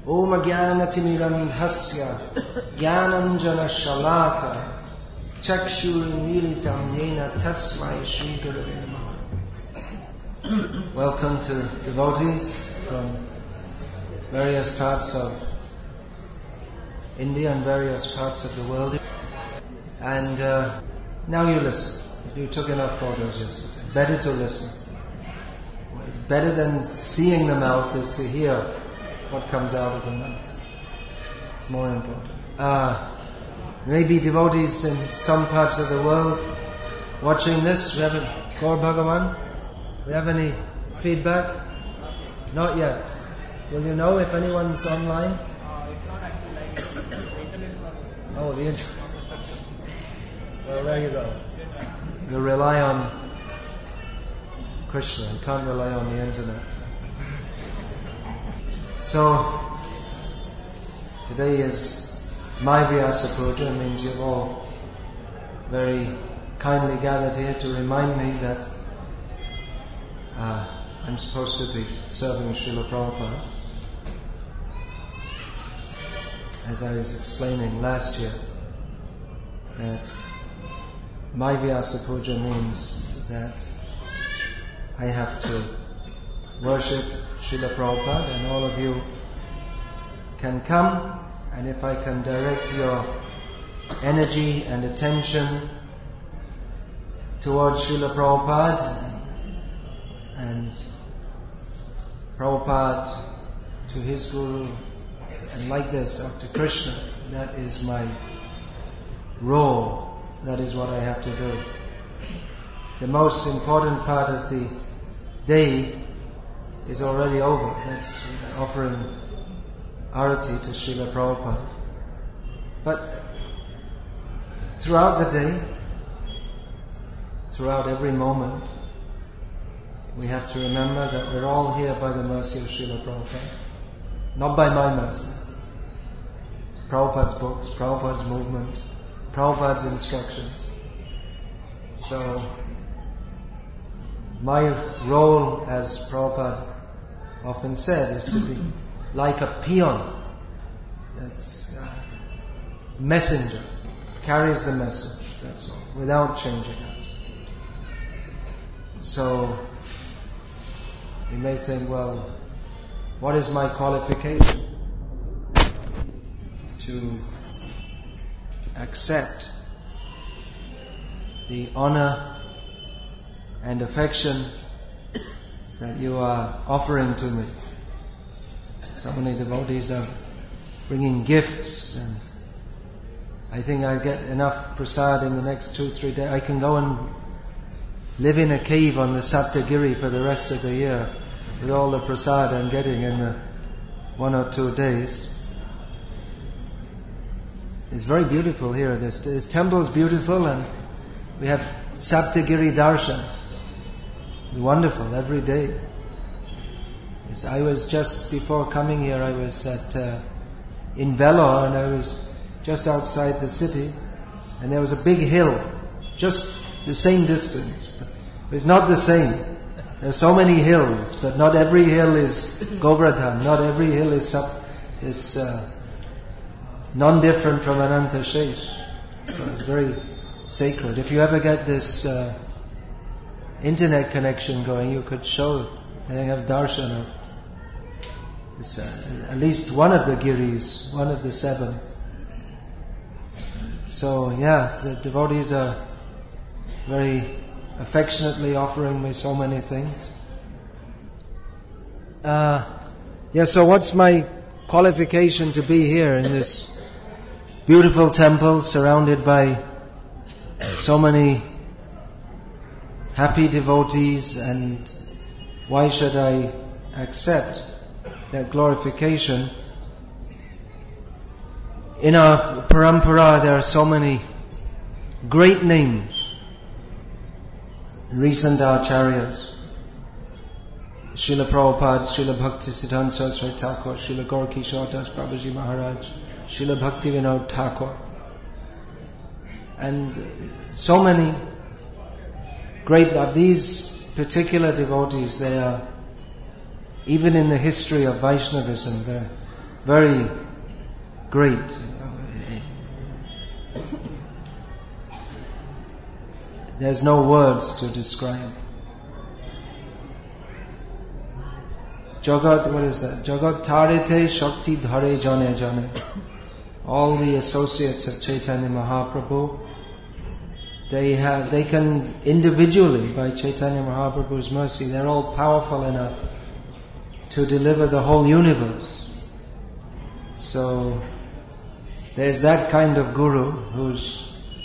Om Jnanatirmirandhasya Jnananjana Shalaka Chakshurunmilitam Yena Tasmai Shri Gurave Namaha. Welcome to devotees from various parts of India and various parts of the world. And now you listen. You took enough photos yesterday. Better to listen. Better than seeing the mouth is to hear what comes out of the mouth. It's more important. Maybe devotees in some parts of the world watching this. We have Gaur Bhagavan. We have any feedback? Not yet. Will you know if anyone's online? It's not actually like the internet. Oh, the internet. Well, there you go. You rely on Krishna. You can't rely on the internet. So, today is my Vyasa Puja. It means you've all very kindly gathered here to remind me that I'm supposed to be serving Srila Prabhupada. As I was explaining last year, that my Vyasa Puja means that I have to worship Srila Prabhupada, and all of you can come, and if I can direct your energy and attention towards Srila Prabhupada, and Prabhupada to his Guru, and like this up to Krishna, that is my role. That is what I have to do. The most important part of the day is already over. That's offering arati to Srila Prabhupada. But throughout the day, throughout every moment, we have to remember that we're all here by the mercy of Srila Prabhupada. Not by my mercy. Prabhupada's books, Prabhupada's movement, Prabhupada's instructions. So, my role, as Prabhupada often said, is to be like a peon. That's a messenger. Carries the message, that's all, without changing it. So, you may think, well, what is my qualification to accept the honor and affection that you are offering to me? So many devotees are bringing gifts, and I think I get enough prasad in the next 2-3 days. I can go and live in a cave on the Saptagiri for the rest of the year with all the prasad I'm getting in the 1 or 2 days. It's very beautiful here. This temple is beautiful, and we have Saptagiri Darshan. Wonderful every day. Yes, I was just before coming here, I was in Vellore, and I was just outside the city, and there was a big hill, just the same distance. But it's not the same. There are so many hills, but not every hill is Govardhan. Not every hill is non-different from Ananta Shesh. So it's very sacred. If you ever get this internet connection going, you could show, I think, have darshan of at least one of the giris, one of the 7. So yeah, the devotees are very affectionately offering me so many things. So what's my qualification to be here in this beautiful temple surrounded by so many happy devotees, and why should I accept that glorification? In our parampara there are so many great names, recent acharyas, Srila Prabhupada, Srila Bhaktisiddhanta Saraswati Thakur, Srila Gaur Kishore Das Babaji Maharaj, Srila Bhaktivinoda Thakur, and so many great, these particular devotees, they are, even in the history of Vaishnavism, very great. There's no words to describe. Jagat, what is that? Jagat Tarete Shakti Dhare Jane Jane. All the associates of Chaitanya Mahaprabhu, they can individually, by Chaitanya Mahaprabhu's mercy, they're all powerful enough to deliver the whole universe. So, there's that kind of guru who's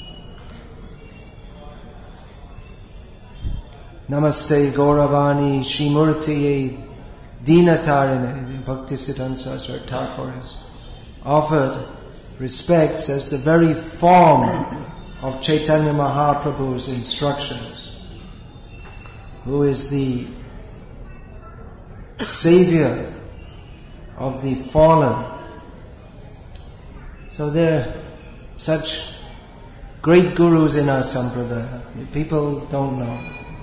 Namaste Gauravani Shrimurtiye Dinatarine. Bhaktisiddhanta Saraswati Thakur has offered respects as the very form of Chaitanya Mahaprabhu's instructions, who is the savior of the fallen. So there are such great gurus in our sampradaya. People don't know.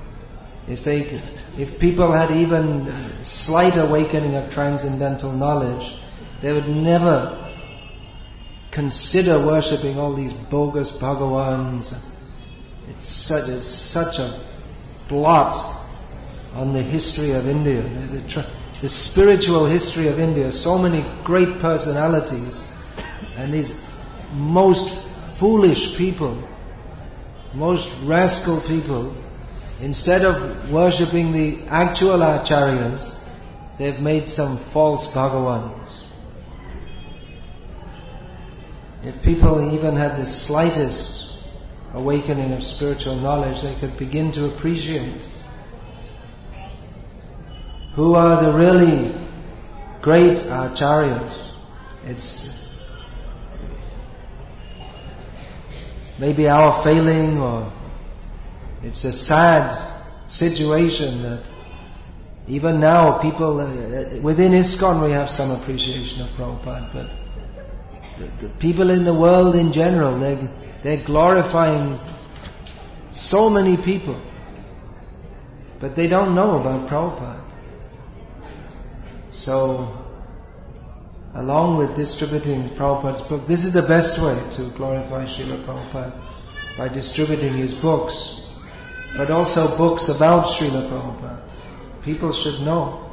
If people had even a slight awakening of transcendental knowledge, they would never consider worshipping all these bogus Bhagawans. It's such a blot on the history of India. The spiritual history of India, so many great personalities, and these most foolish people, most rascal people, instead of worshipping the actual acharyas, they've made some false Bhagawans. If people even had the slightest awakening of spiritual knowledge, they could begin to appreciate who are the really great acharyas. It's maybe our failing, or it's a sad situation that even now people, within ISKCON we have some appreciation of Prabhupada, but the people in the world in general, they're glorifying so many people, but they don't know about Prabhupada. So, along with distributing Prabhupada's book, this is the best way to glorify Srila Prabhupada, by distributing his books, but also books about Srila Prabhupada. People should know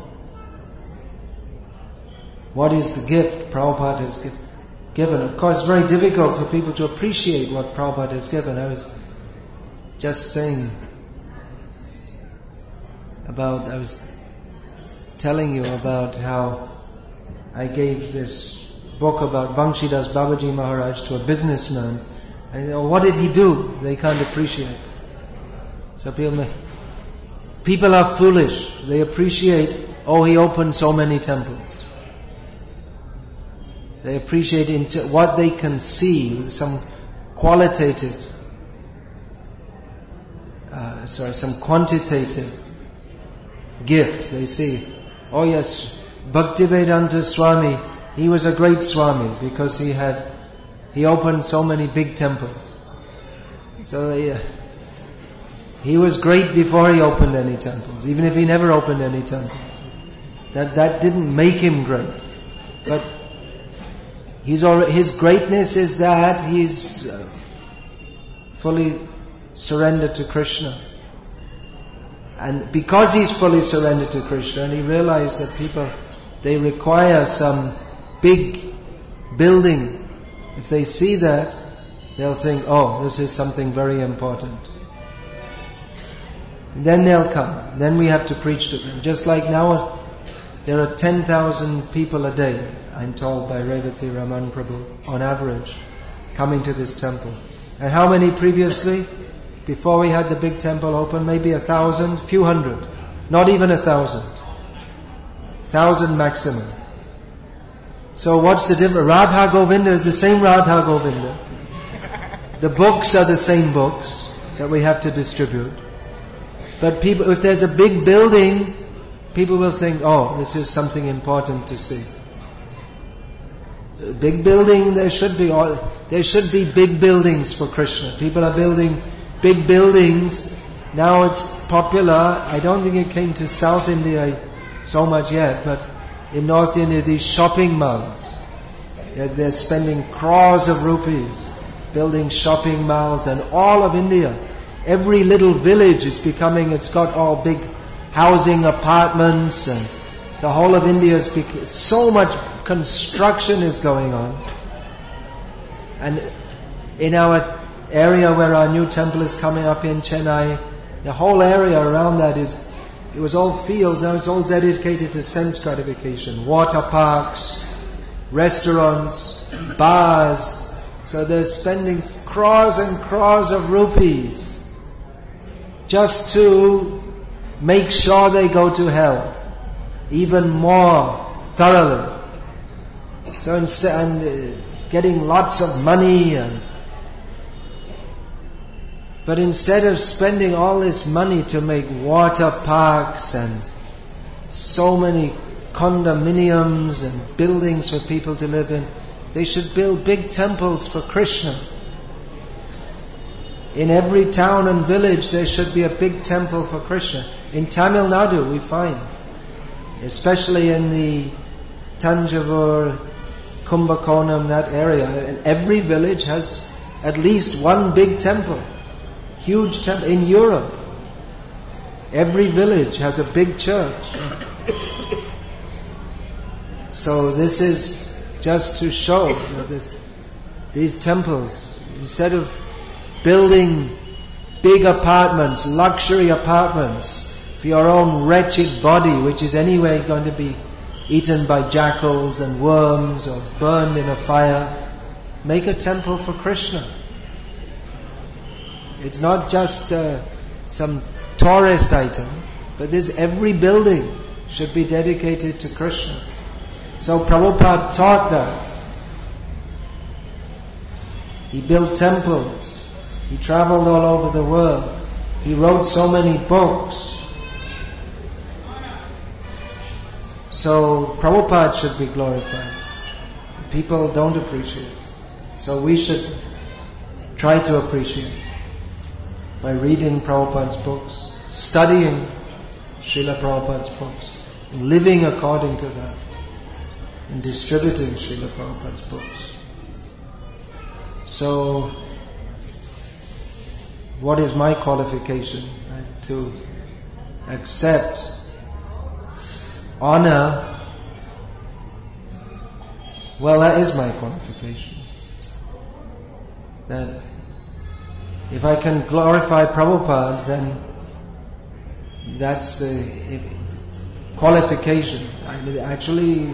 what is the gift Prabhupada has given. Of course, it's very difficult for people to appreciate what Prabhupada has given. I was just saying I was telling you about how I gave this book about Vangshidas Babaji Maharaj to a businessman. And what did he do? They can't appreciate. So people are foolish. They appreciate, he opened so many temples. They appreciate what they can see, some qualitative, some quantitative gift. They see, yes, Bhaktivedanta Swami, he was a great Swami because he opened so many big temples. So he was great before he opened any temples, even if he never opened any temples. That didn't make him great. But his greatness is that he's fully surrendered to Krishna. And because he's fully surrendered to Krishna, and he realized that people, they require some big building. If they see that, they'll think, this is something very important. And then they'll come. Then we have to preach to them. Just like now, there are 10,000 people a day, I'm told by Revati Raman Prabhu, on average, coming to this temple. And how many previously? Before we had the big temple open, maybe 1,000, few hundred. Not even 1,000. 1,000 maximum. So what's the difference? Radha Govinda is the same Radha Govinda. The books are the same books that we have to distribute. But people, if there's a big building, people will think, this is something important to see. A big building, there should be big buildings for Krishna. People are building big buildings. Now it's popular. I don't think it came to South India so much yet, but in North India, these shopping malls. They're spending crores of rupees building shopping malls, and all of India, every little village is becoming, it's got all big housing apartments, and the whole of India is so much construction is going on. And in our area where our new temple is coming up in Chennai, the whole area around that it was all fields, now it's all dedicated to sense gratification. Water parks, restaurants, bars. So they're spending crores and crores of rupees just to make sure they go to hell even more thoroughly. So instead, getting lots of money, but instead of spending all this money to make water parks and so many condominiums and buildings for people to live in, they should build big temples for Krishna. In every town and village there should be a big temple for Krishna. In Tamil Nadu we find, especially in the Tanjavur, Kumbakonam, that area, and every village has at least one big temple. Huge temple. In Europe, every village has a big church. So this is just to show these temples, instead of building big apartments, luxury apartments for your own wretched body, which is anyway going to be eaten by jackals and worms or burned in a fire, make a temple for Krishna. It's not just some tourist item, but every building should be dedicated to Krishna. So Prabhupada taught that. He built temples. He traveled all over the world. He wrote so many books. So Prabhupada should be glorified. People don't appreciate. So we should try to appreciate by reading Prabhupada's books, studying Srila Prabhupada's books, living according to that, and distributing Srila Prabhupada's books. So, what is my qualification? Right? To accept, honor. Well, that is my qualification. That if I can glorify Prabhupada, then that's the qualification. Actually,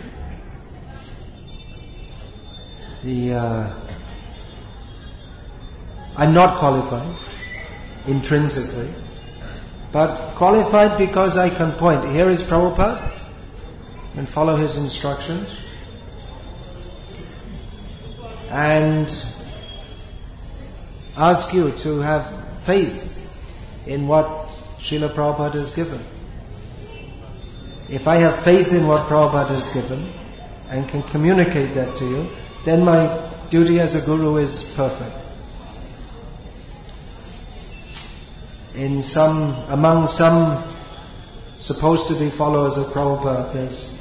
I'm not qualified intrinsically, but qualified because I can point. Here is Prabhupada, and follow his instructions, and ask you to have faith in what Srila Prabhupada has given. If I have faith in what Prabhupada has given and can communicate that to you, then my duty as a guru is perfect. Among some supposed to be followers of Prabhupada, there's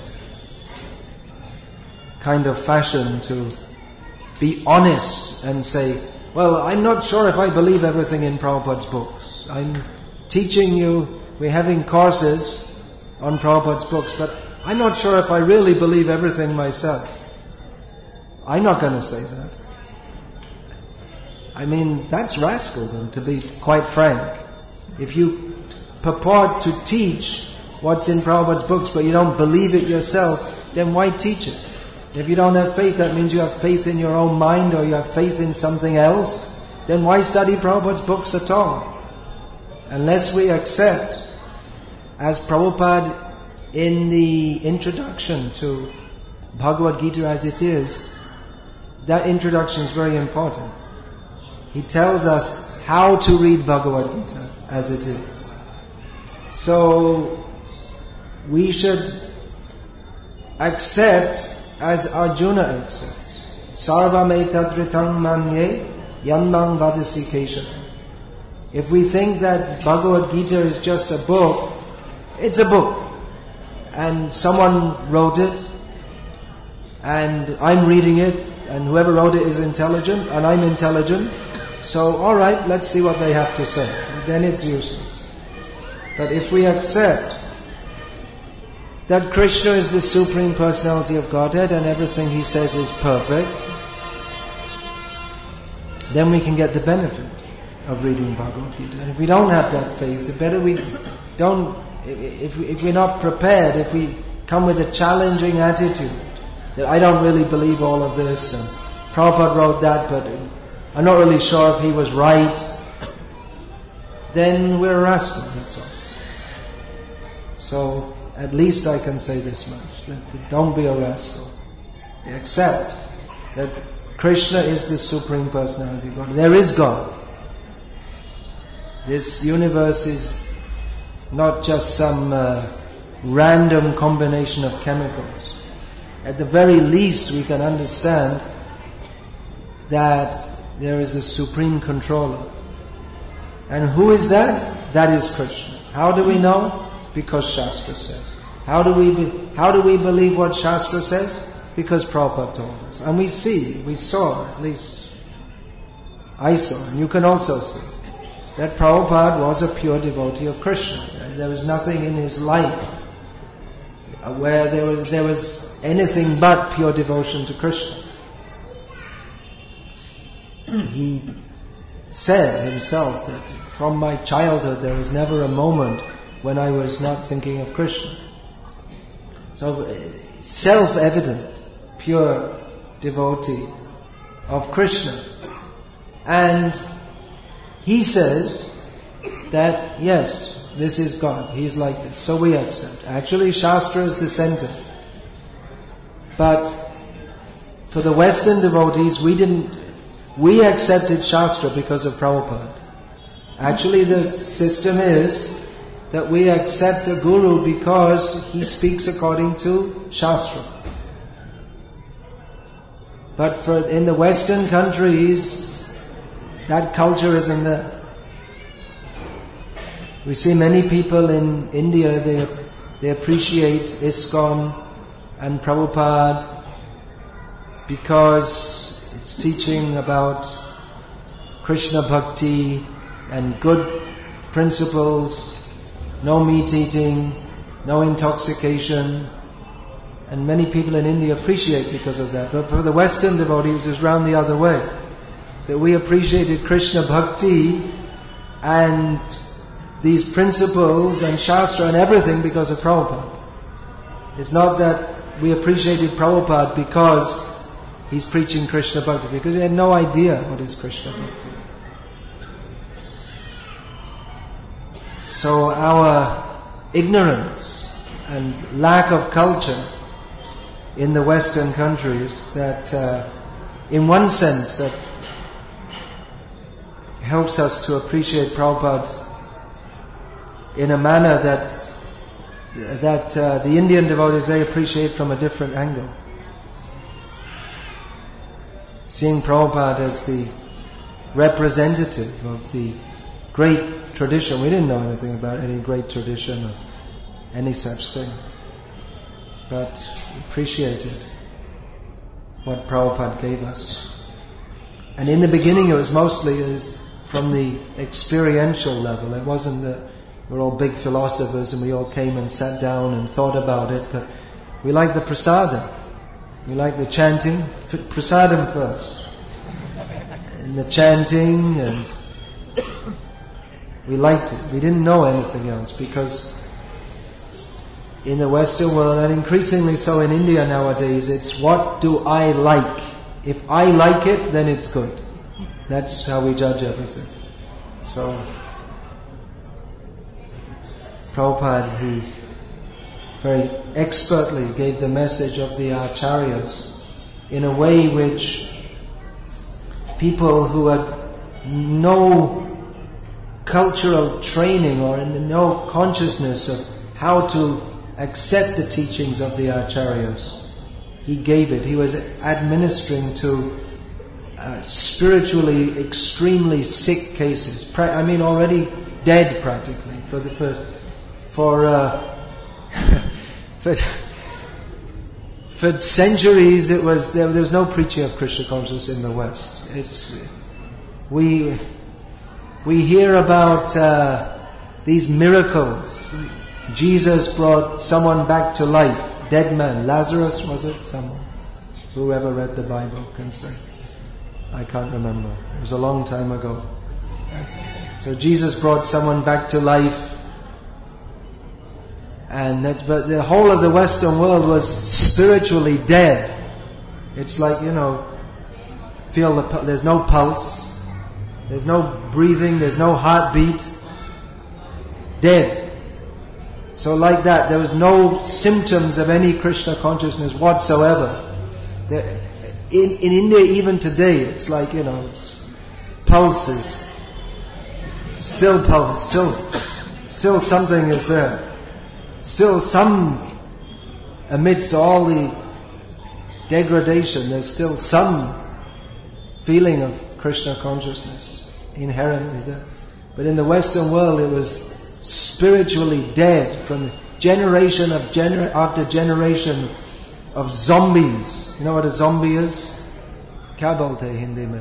kind of fashion to be honest and say, well, I'm not sure if I believe everything in Prabhupada's books. I'm teaching you, we're having courses on Prabhupada's books, but I'm not sure if I really believe everything myself. I'm not going to say that. I mean, that's rascaldom, to be quite frank. If you purport to teach what's in Prabhupada's books, but you don't believe it yourself, then why teach it? If you don't have faith, that means you have faith in your own mind, or you have faith in something else. Then why study Prabhupada's books at all? Unless we accept, as Prabhupada in the introduction to Bhagavad Gita as it is, that introduction is very important. He tells us how to read Bhagavad Gita as it is. So we should accept as Arjuna accepts. Sarvam etadritam manye yanmang vadasi keshavam. If we think that Bhagavad Gita is just a book, it's a book. And someone wrote it, and I'm reading it, and whoever wrote it is intelligent, and I'm intelligent, so alright, let's see what they have to say. And then it's useless. But if we accept that Krishna is the Supreme Personality of Godhead and everything He says is perfect, then we can get the benefit of reading Bhagavad Gita. And if we don't have that faith, the better we don't, if we're not prepared, if we come with a challenging attitude, that I don't really believe all of this, and Prabhupada wrote that, but I'm not really sure if he was right, then we're a rascal, that's all. So, at least I can say this much, don't be a rascal. Accept that Krishna is the Supreme Personality of God. There is God. This universe is not just some random combination of chemicals. At the very least we can understand that there is a Supreme Controller. And who is that? That is Krishna. How do we know? Because Shastra says. How do we believe what Shastra says? Because Prabhupada told us. And we saw, at least I saw, and you can also see, that Prabhupada was a pure devotee of Krishna. There was nothing in his life where there was anything but pure devotion to Krishna. He said himself that from my childhood there was never a moment when I was not thinking of Krishna. So self-evident, pure devotee of Krishna. And he says that yes, this is God, He is like this, so we accept. Actually Shastra is the center. But for the Western devotees, we accepted Shastra because of Prabhupada. Actually the system is that we accept a guru because he speaks according to Shastra. But in the Western countries, that culture isn't there. We see many people in India, they appreciate ISKCON and Prabhupada because it's teaching about Krishna Bhakti and good principles, no meat eating, no intoxication. And many people in India appreciate because of that. But for the Western devotees, it's round the other way. That we appreciated Krishna Bhakti and these principles and Shastra and everything because of Prabhupada. It's not that we appreciated Prabhupada because he's preaching Krishna Bhakti, because we had no idea what is Krishna Bhakti. So our ignorance and lack of culture in the Western countries, that in one sense that helps us to appreciate Prabhupada in a manner that the Indian devotees, they appreciate from a different angle. Seeing Prabhupada as the representative of the great tradition. We didn't know anything about any great tradition or any such thing, but appreciated what Prabhupada gave us. And in the beginning it was mostly from the experiential level. It wasn't that we're all big philosophers and we all came and sat down and thought about it, but we like the prasadam. We like the chanting. Prasadam first. And the chanting, and we liked it. We didn't know anything else, because in the Western world, and increasingly so in India nowadays, it's what do I like? If I like it, then it's good. That's how we judge everything. So Prabhupada, he very expertly gave the message of the acharyas in a way which people who had no cultural training or no consciousness of how to accept the teachings of the acharyas, he gave it. He was administering to spiritually extremely sick cases. Already dead practically for centuries there was no preaching of Krishna consciousness in the West. We hear about these miracles. Jesus brought someone back to life, dead man. Lazarus, was it? Someone. Whoever read the Bible can say. I can't remember. It was a long time ago. So Jesus brought someone back to life. But the whole of the Western world was spiritually dead. It's like, there's no pulse, there's no breathing, there's no heartbeat. Dead. So like that, there was no symptoms of any Krishna consciousness whatsoever. In India even today, it's like, pulses. Still pulse, still something is there. Still amidst all the degradation, there's still some feeling of Krishna consciousness inherently there. But in the Western world, it was spiritually dead from generation after generation of zombies. You know what a zombie is? Kya bolte hai Hindi mein?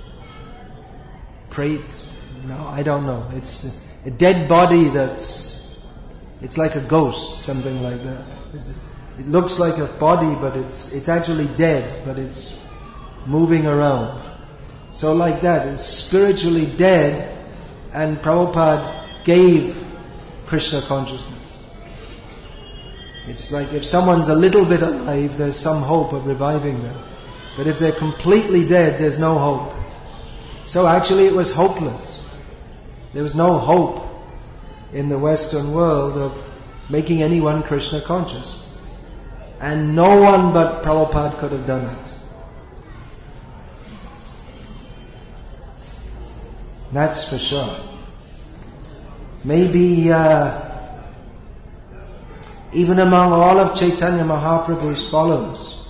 Prait? No, I don't know. It's a dead body it's like a ghost, something like that. It looks like a body, but it's actually dead, but it's moving around. So like that, it's spiritually dead, and Prabhupada gave Krishna consciousness. It's like if someone's a little bit alive, there's some hope of reviving them. But if they're completely dead, there's no hope. So actually it was hopeless. There was no hope in the Western world of making anyone Krishna conscious. And no one but Prabhupada could have done it. That's for sure. Maybe even among all of Chaitanya Mahaprabhu's followers,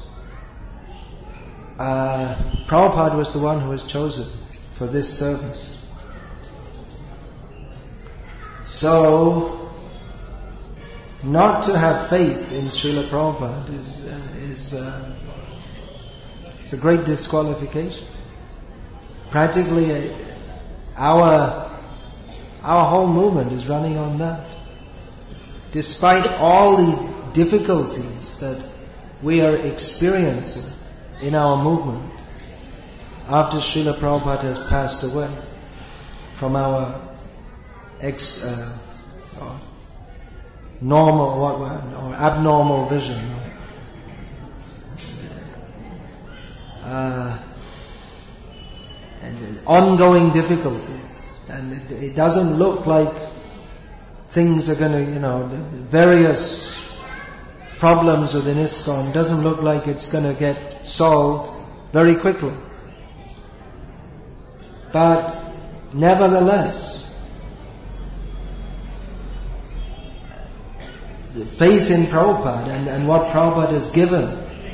Prabhupada was the one who was chosen for this service. So, not to have faith in Srila Prabhupada it's a great disqualification. Practically, our whole movement is running on that. Despite all the difficulties that we are experiencing in our movement, after Srila Prabhupada has passed away from our normal or abnormal vision, and ongoing difficulties, and it doesn't look like things are going to, various problems within ISKCON doesn't look like it's going to get solved very quickly. But nevertheless, the faith in Prabhupada and what Prabhupada has given,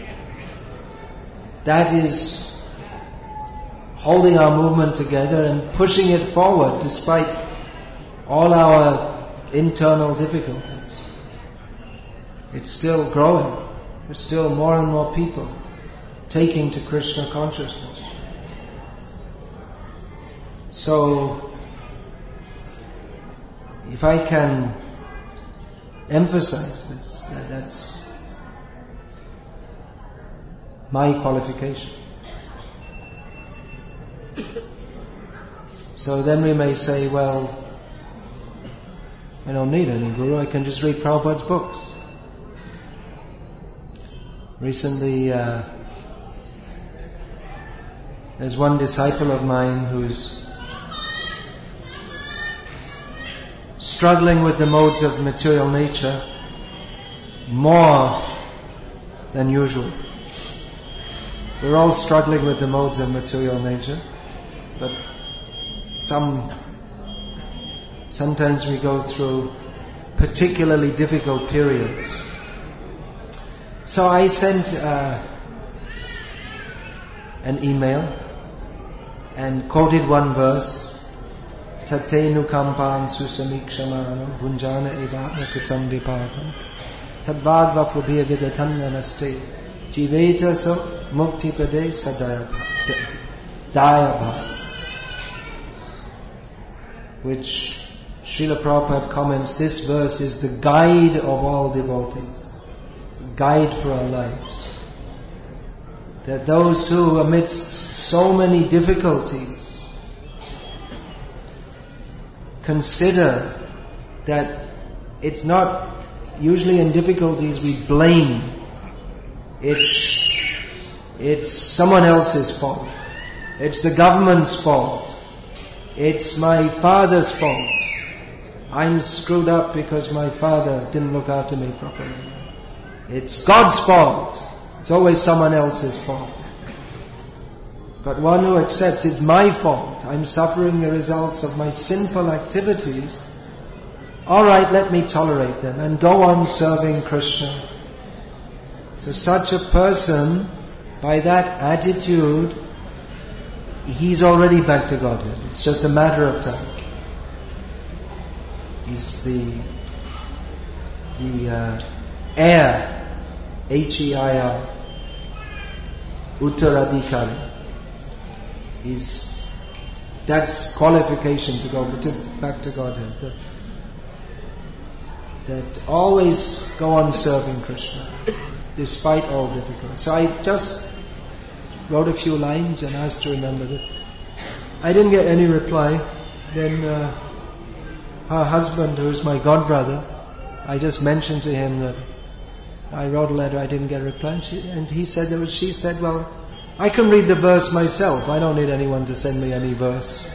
that is holding our movement together and pushing it forward despite all our internal difficulties. It's still growing. There's still more and more people taking to Krishna consciousness. So, if I can emphasize this, that's my qualification. So then we may say, well, I don't need any guru, I can just read Prabhupada's books. Recently, there's one disciple of mine who's struggling with the modes of material nature more than usual. We're all struggling with the modes of material nature, but sometimes we go through particularly difficult periods. So I sent an email and quoted one verse, Tate nukampam susamikshamano bhunjana evatma kutam vipakam tadvagva prabhya vidatam namaste Jiveta so mukti pade sadaya bhava. Which Srila Prabhupada comments, this verse is the guide of all devotees. It's a guide for our lives. That those who amidst so many difficulties consider that it's not, usually in difficulties we blame. It's someone else's fault. It's the government's fault. It's my father's fault. I'm screwed up because my father didn't look after me properly. It's God's fault. It's always someone else's fault. But one who accepts it's my fault, I'm suffering the results of my sinful activities, alright, let me tolerate them and go on serving Krishna. So such a person, by that attitude, he's already back to Godhead. It's just a matter of time. He's the heir, H-E-I-R, Uttaradhikari. That's qualification to go back to Godhead. That always go on serving Krishna, despite all difficulties. So I just wrote a few lines and asked to remember this. I didn't get any reply. Then her husband, who is my godbrother, I just mentioned to him that I wrote a letter, I didn't get a reply. She said, well, I can read the verse myself. I don't need anyone to send me any verse.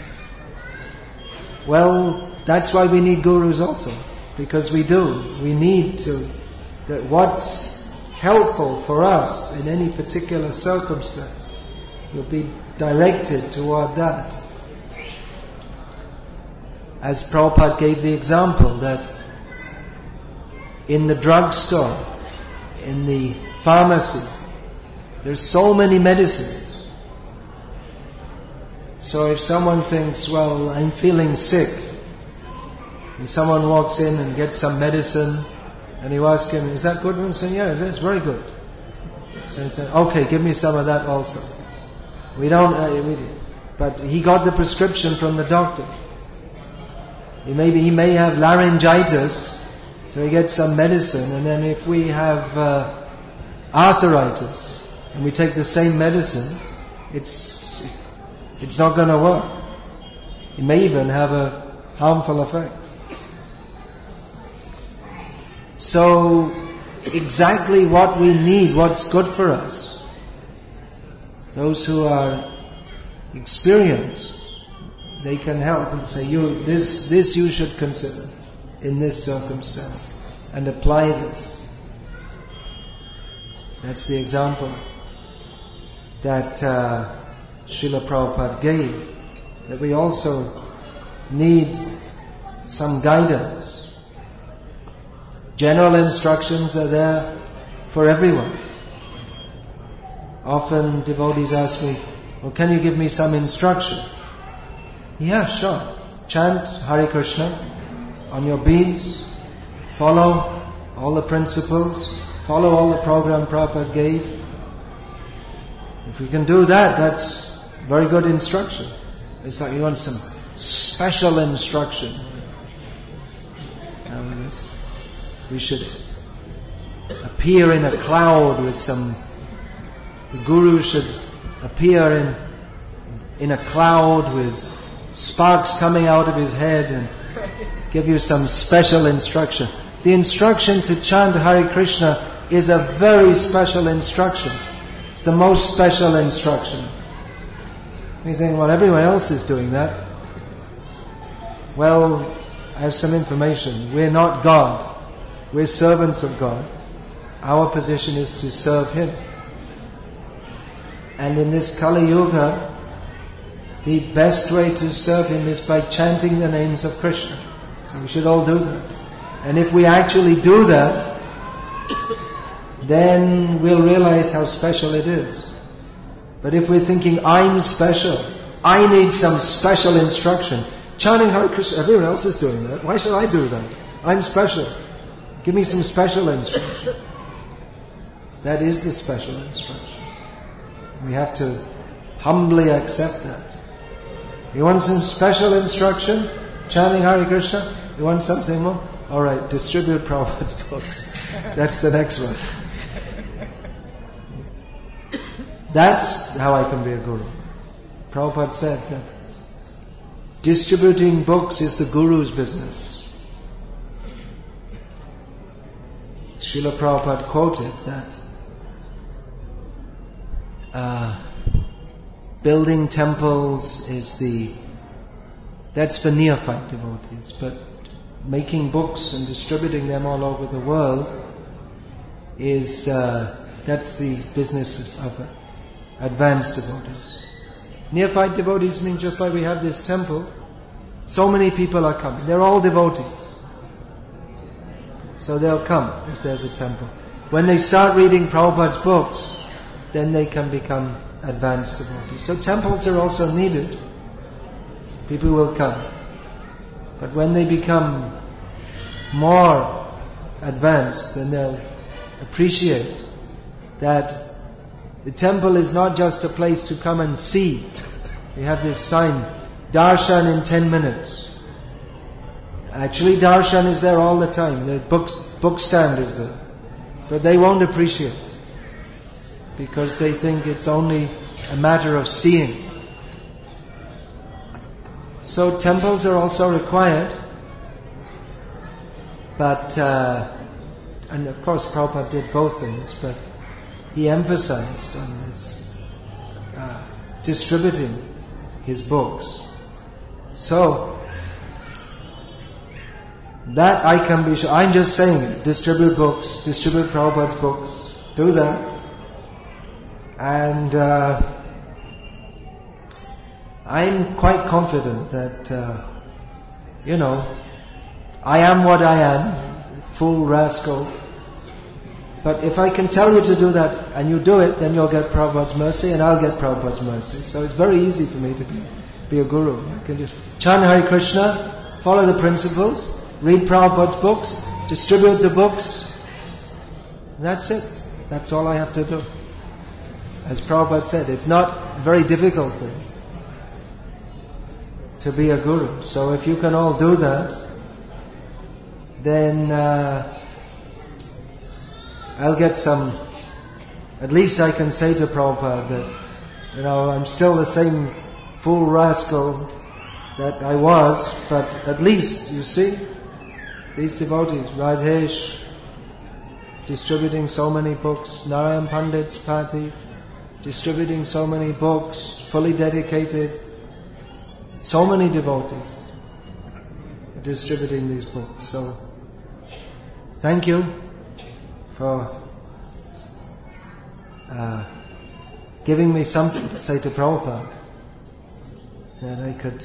Well, that's why we need gurus also. Because we do. We need to. That what's helpful for us in any particular circumstance will be directed toward that. As Prabhupada gave the example that in the drugstore, in the pharmacy, there's so many medicines. So if someone thinks, well, I'm feeling sick, and someone walks in and gets some medicine, and you ask him, is that good? And he says, yeah, it's very good. So he said, okay, give me some of that also. But he got the prescription from the doctor. He may have laryngitis, so he gets some medicine, and then if we have arthritis, and we take the same medicine, it's not going to work. It may even have a harmful effect. So, exactly what we need, what's good for us, those who are experienced, they can help and say, this you should consider in this circumstance and apply this. That's the example that Srila Prabhupada gave, that we also need some guidance. General instructions are there for everyone. Often devotees ask me, well, can you give me some instruction? Yeah, sure. Chant Hare Krishna on your beads, follow all the principles, follow all the program Prabhupada gave. If we can do that, that's very good instruction. It's like you want some special instruction. We should appear in a cloud with the Guru should appear in a cloud with sparks coming out of his head and give you some special instruction. The instruction to chant Hare Krishna is a very special instruction. It's the most special instruction. You think, well, everyone else is doing that. Well, I have some information. We're not God. We're servants of God. Our position is to serve Him. And in this Kali Yuga, the best way to serve Him is by chanting the names of Krishna. So we should all do that. And if we actually do that, then we'll realize how special it is. But if we're thinking, I'm special, I need some special instruction, chanting Hare Krishna, everyone else is doing that, why should I do that? I'm special. Give me some special instruction. That is the special instruction. We have to humbly accept that. You want some special instruction? Chanting Hare Krishna? You want something more? Alright, distribute Prabhupada's books. That's the next one. That's how I can be a guru. Prabhupada said that distributing books is the guru's business. Srila Prabhupada quoted that building temples that's for neophyte devotees, but making books and distributing them all over the world that's the business of advanced devotees. Neophyte devotees mean just like we have this temple, so many people are coming. They're all devotees. So they'll come if there's a temple. When they start reading Prabhupada's books, then they can become advanced devotees. So temples are also needed. People will come. But when they become more advanced, then they'll appreciate that the temple is not just a place to come and see. We have this sign, Darshan in 10 minutes. Actually, Darshan is there all the time. The book stand is there. But they won't appreciate it, because they think it's only a matter of seeing. So temples are also required. But, and of course Prabhupada did both things, but he emphasized on this distributing his books. So, that I can be sure. I'm just saying it. Distribute books, distribute Prabhupada's books. Do that. And I'm quite confident that, I am what I am, fool, rascal. But if I can tell you to do that and you do it, then you'll get Prabhupada's mercy and I'll get Prabhupada's mercy. So it's very easy for me to be a guru. I can just chant Hare Krishna, follow the principles, read Prabhupada's books, distribute the books. And that's it. That's all I have to do. As Prabhupada said, it's not a very difficult thing to be a guru. So if you can all do that, then I'll get some, at least I can say to Prabhupada that, I'm still the same fool rascal that I was, but at least, you see, these devotees, Radhesh, distributing so many books, Narayan Pandit's party, distributing so many books, fully dedicated, so many devotees distributing these books. So, thank you for giving me something to say to Prabhupada, that I could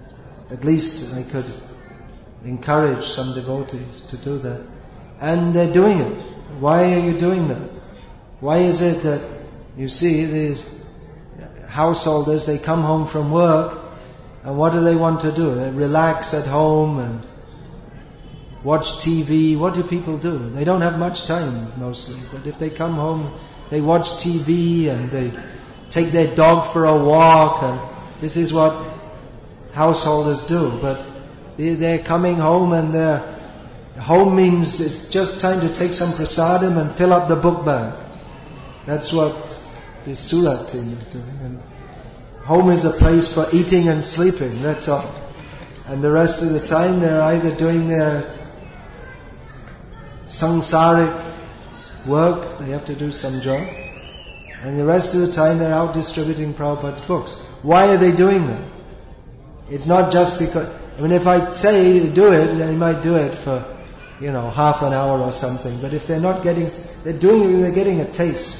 encourage some devotees to do that. And they're doing it. Why are you doing that? Why is it that, you see, these householders, they come home from work, and what do they want to do? They relax at home and watch TV. What do people do? They don't have much time, mostly. But if they come home, they watch TV and they take their dog for a walk, and this is what householders do. But they're coming home, and home means it's just time to take some prasadam and fill up the book bag. That's what this Surat team is doing. And home is a place for eating and sleeping, that's all. And the rest of the time they're either doing their samsaric work, they have to do some job, and the rest of the time they're out distributing Prabhupada's books. Why are they doing that? It's not just because, if I say do it, they might do it for, half an hour or something. But if they're not they're doing it because they're getting a taste.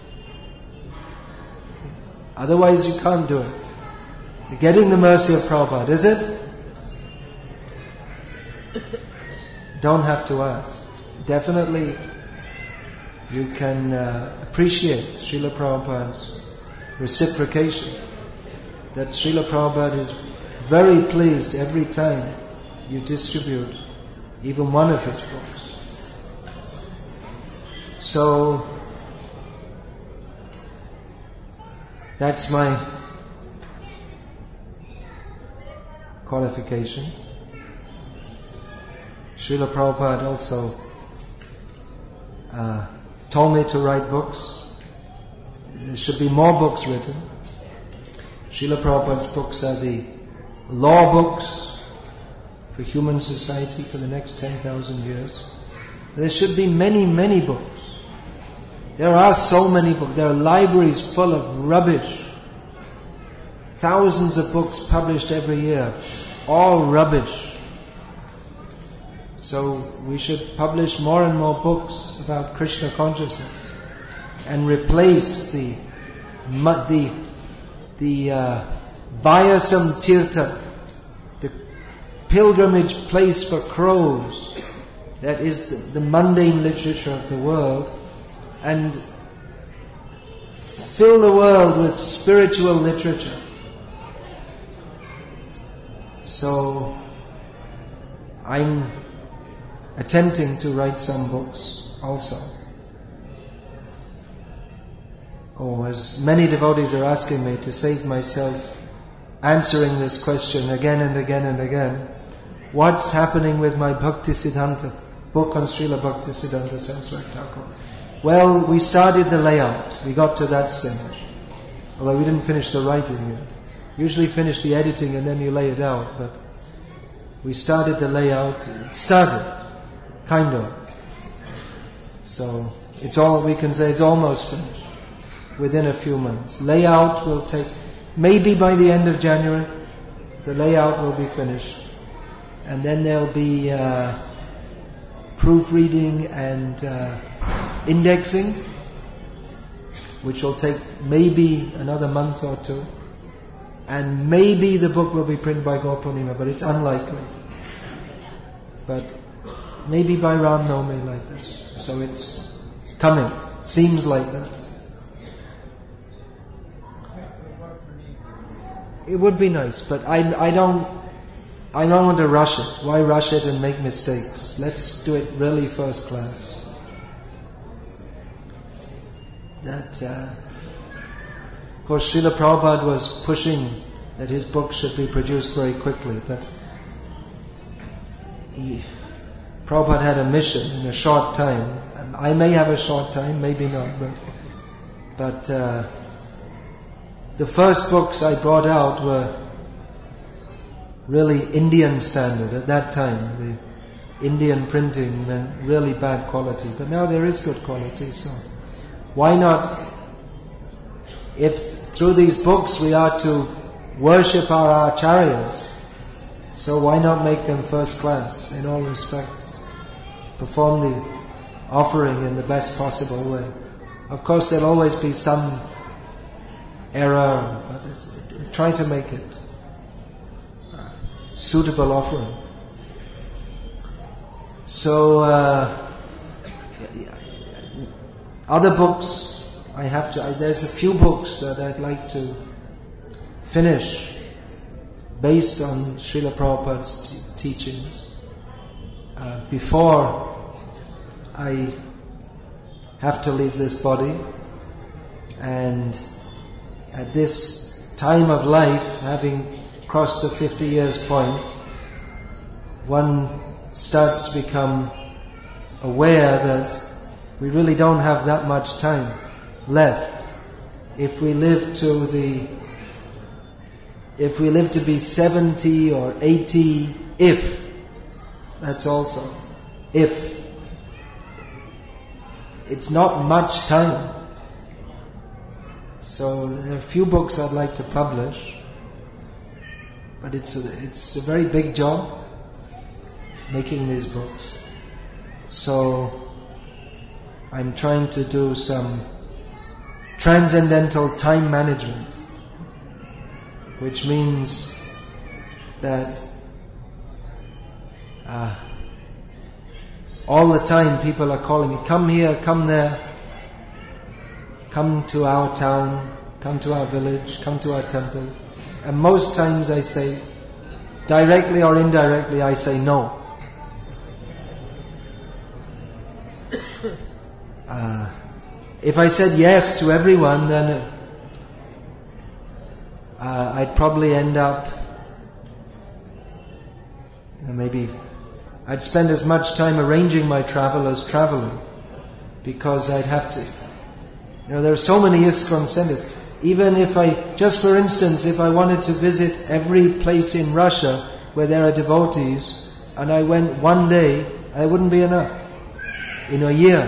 Otherwise you can't do it. You're getting the mercy of Prabhupada, is it? Don't have to ask. Definitely you can appreciate Srila Prabhupada's reciprocation. That Srila Prabhupada is very pleased every time you distribute even one of his books. So That's my qualification. Srila Prabhupada also told me to write books. There should be more books written. Srila Prabhupada's books are the law books for human society for the next 10,000 years. There should be many, many books. There are so many books. There are libraries full of rubbish. Thousands of books published every year. All rubbish. So we should publish more and more books about Krishna consciousness and replace the Vyasam Tirtha, the pilgrimage place for crows, that is the mundane literature of the world, and fill the world with spiritual literature. So I'm attempting to write some books also. As many devotees are asking me to save myself answering this question again and again and again, what's happening with my Bhakti Siddhanta book on Srila Bhakti Siddhanta Saraswati Thakur? Well, we started the layout. We got to that stage. Although we didn't finish the writing yet. Usually finish the editing and then you lay it out. But we started the layout. Kind of. So we can say it's almost finished. Within a few months. Layout will take, maybe by the end of January, the layout will be finished. And then there'll be proofreading and indexing, which will take maybe another month or two. And maybe the book will be printed by Gaur Purnima, but it's unlikely. But maybe by Ram Navami like this. So it's coming. Seems like that. It would be nice, but I don't want to rush it. Why rush it and make mistakes? Let's do it really first class. Of course, Srila Prabhupada was pushing that his book should be produced very quickly, but Prabhupada had a mission in a short time. I may have a short time, maybe not, but the first books I brought out were really Indian standard at that time. The Indian printing meant really bad quality, but now there is good quality, so why not? If through these books we are to worship our acharyas, so why not make them first class in all respects? Perform the offering in the best possible way. Of course there'll always be some error, but try to make it suitable offering. So other books there's a few books that I'd like to finish based on Srila Prabhupada's teachings before I have to leave this body. And at this time of life, having crossed the 50 years point, one starts to become aware that we really don't have that much time left. If we live to be 70 or 80, that's also it's not much time. So there are a few books I'd like to publish, but it's a very big job making these books. So I'm trying to do some transcendental time management, which means that all the time people are calling me, come here, come there, come to our town, come to our village, come to our temple. And most times I say, directly or indirectly, I say no. If I said yes to everyone, then I'd probably end up, maybe I'd spend as much time arranging my travel as traveling, because I'd have to. There are so many ISKCON centers. Even if just for instance, if I wanted to visit every place in Russia where there are devotees, and I went one day, that wouldn't be enough. In a year.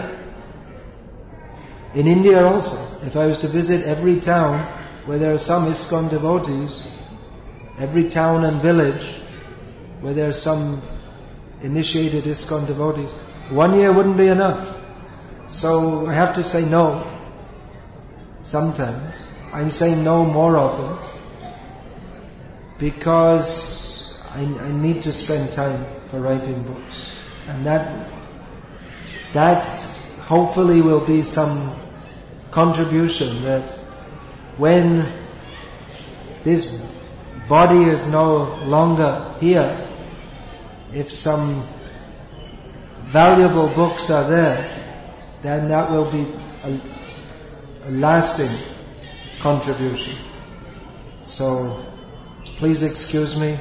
In India also, if I was to visit every town where there are some ISKCON devotees, every town and village where there are some initiated ISKCON devotees, 1 year wouldn't be enough. So I have to say no. Sometimes. I'm saying no more often, because I need to spend time for writing books. And that hopefully will be some contribution, that when this body is no longer here, if some valuable books are there, then that will be a lasting contribution. So please excuse me.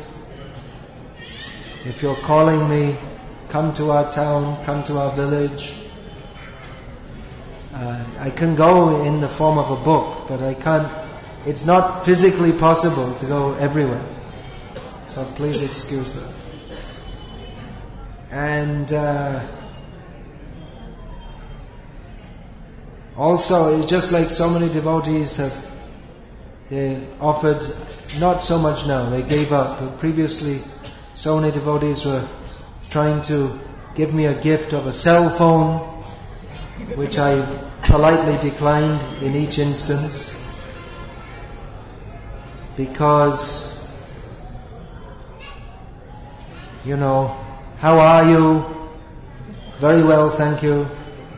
If you're calling me, come to our town, come to our village. I can go in the form of a book, but I can't. It's not physically possible to go everywhere. So please excuse that. And also, it's just like so many devotees have offered, not so much now, they gave up, but previously so many devotees were trying to give me a gift of a cell phone, which I politely declined in each instance, because, how are you? Very well, thank you.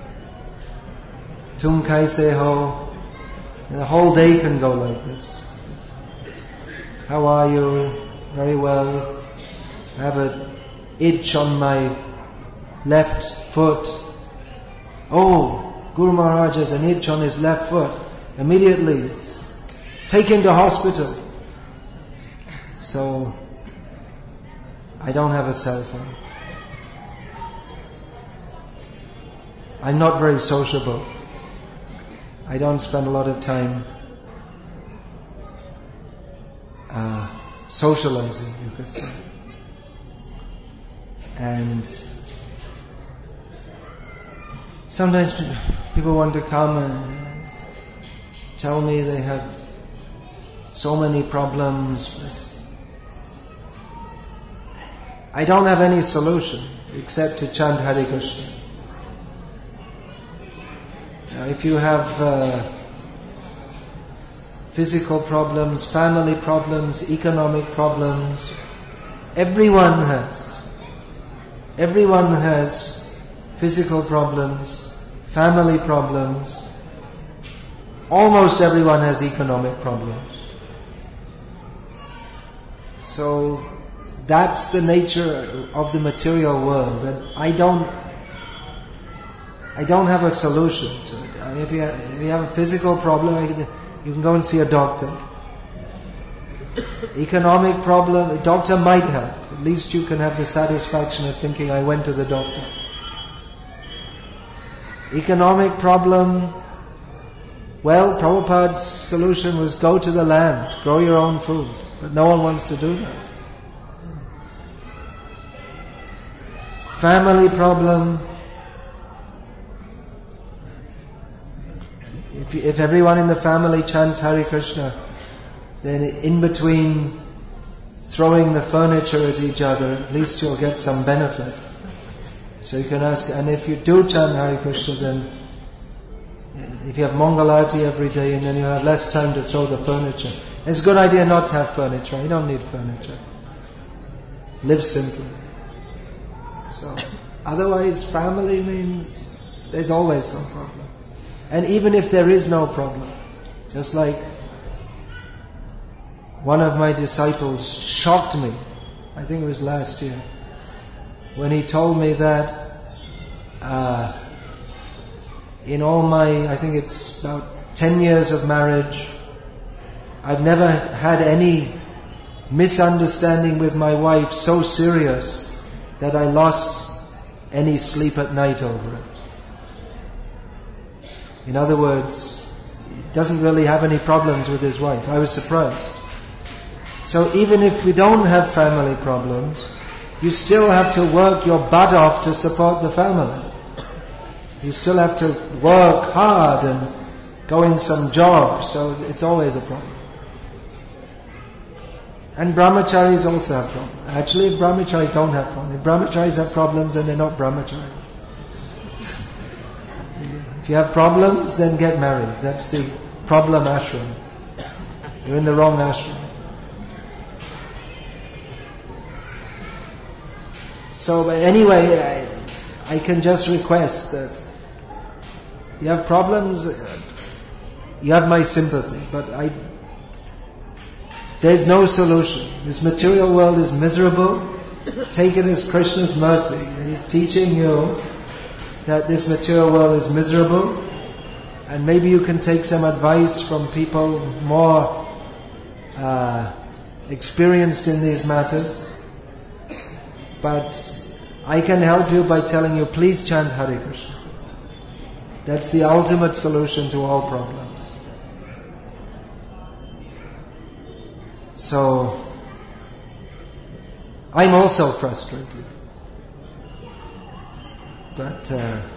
Tum kaise ho? The whole day can go like this. How are you? Very well. I have an itch on my left foot. Oh, Guru Maharaj has an itch on his left foot. Immediately, take him to hospital. So, I don't have a cell phone. I'm not very sociable. I don't spend a lot of time socializing, you could say. And sometimes people want to come and tell me they have so many problems, but I don't have any solution except to chant Hare Krishna. Now, if you have physical problems, family problems, economic problems, everyone has physical problems, family problems, almost everyone has economic problems. So that's the nature of the material world, and I don't have a solution to it. I mean, if you have a physical problem, you can go and see a doctor. Economic problem, a doctor might help. At least you can have the satisfaction of thinking, I went to the doctor. Economic problem, well, Prabhupada's solution was go to the land, grow your own food. But no one wants to do that. Family problem, if everyone in the family chants Hare Krishna, then in between throwing the furniture at each other, at least you'll get some benefit. So you can ask, and if you do chant Hare Krishna, then if you have Mangalarti every day, and then you have less time to throw the furniture. It's a good idea not to have furniture. You don't need furniture. Live simply. So, otherwise family means there's always some problem. And even if there is no problem, just like one of my disciples shocked me, I think it was last year, when he told me that in all my, I think it's about 10 years of marriage, I've never had any misunderstanding with my wife so serious that I lost any sleep at night over it. In other words, he doesn't really have any problems with his wife. I was surprised. So even if we don't have family problems, you still have to work your butt off to support the family. You still have to work hard and go in some job, so it's always a problem. And brahmacharis also have problems. Actually, brahmacharis don't have problems. If brahmacharis have problems, then they're not brahmacharis. If you have problems, then get married. That's the problem ashram. You're in the wrong ashram. So anyway, I can just request that you have problems, you have my sympathy, but there's no solution. This material world is miserable. Take it as Krishna's mercy. He's teaching you that this material world is miserable, and maybe you can take some advice from people more experienced in these matters. But I can help you by telling you, please chant Hare Krishna. That's the ultimate solution to all problems. So, I'm also frustrated. But,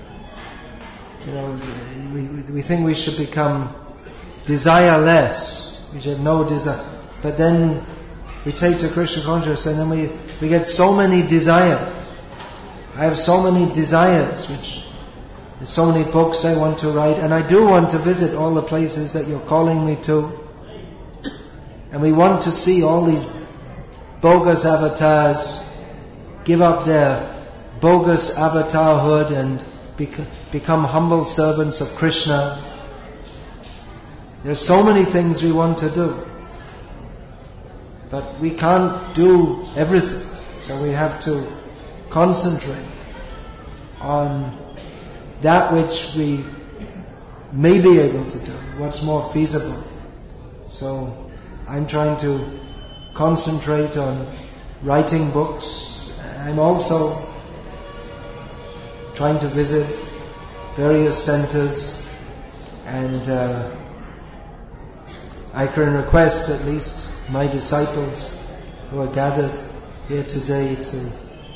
we think we should become desireless. We should have no desire. But then we take to Krishna consciousness and then we get so many desires. I have so many desires, there's so many books I want to write, and I do want to visit all the places that you're calling me to. And we want to see all these bogus avatars give up their bogus avatarhood and become humble servants of Krishna. There are so many things we want to do. But we can't do everything. So we have to concentrate on that which we may be able to do, what's more feasible. So I'm trying to concentrate on writing books. I'm also trying to visit various centers, and I can request at least my disciples who are gathered here today to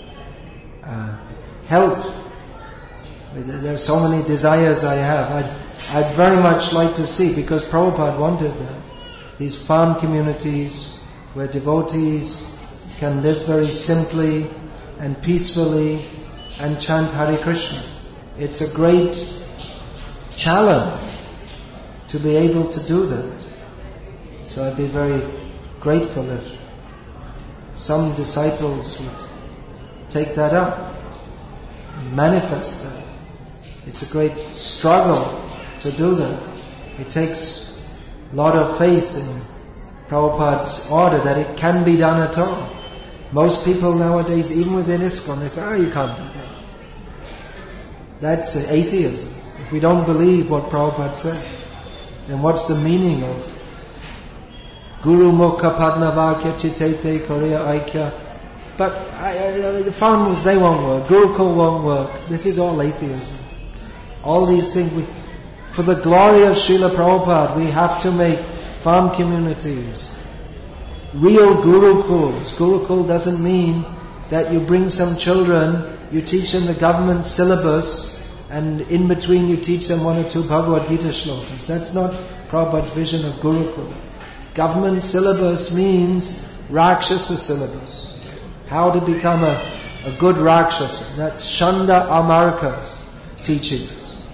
help. There are so many desires I have. I'd very much like to see, because Prabhupada wanted that, these farm communities where devotees can live very simply and peacefully and chant Hare Krishna. It's a great challenge to be able to do that. So I'd be very grateful if some disciples would take that up, manifest that. It's a great struggle to do that. It takes a lot of faith in Prabhupada's order that it can be done at all. Most people nowadays, even within ISKCON, they say, you can't do that. That's atheism. If we don't believe what Prabhupada said, then what's the meaning of Guru Mukha Padmavakya Chitete Korea Aikya? But the farmers, they won't work. Gurukul won't work. This is all atheism. All these things, for the glory of Srila Prabhupada, we have to make farm communities real Gurukuls. Gurukul doesn't mean that you bring some children, you teach them the government syllabus, and in between you teach them one or two Bhagavad Gita shlokas. That's not Prabhupada's vision of Gurukul. Government syllabus means Rakshasa syllabus. How to become a good Rakshasa. That's Shanda Amarka's teachings.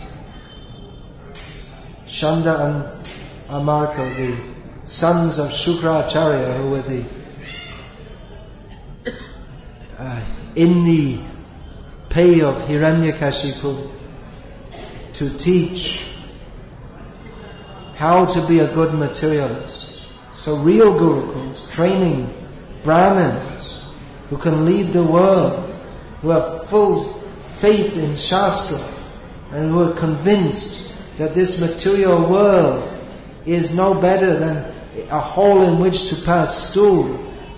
Shanda and Amarka, the sons of Shukracharya, who were in the pay of Hiranyakashipu to teach how to be a good materialist. So real Gurukuls, training Brahmins who can lead the world, who have full faith in Shastra, and who are convinced that this material world is no better than a hole in which to pass stool,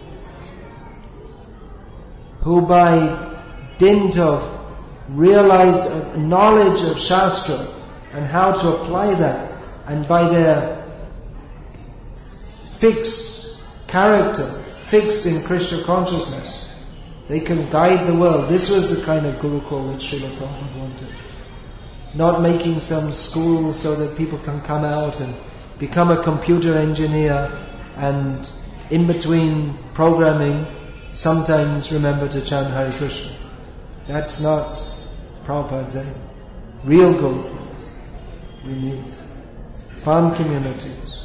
who by dint of realized knowledge of Shastra and how to apply that, and by their fixed character, fixed in Krishna consciousness, they can guide the world. This was the kind of Gurukul that Srila Prabhupada wanted. Not making some school so that people can come out and become a computer engineer and in between programming sometimes remember to chant Hare Krishna. That's not Prabhupada's aim. Real Gurukuls we need. Farm communities.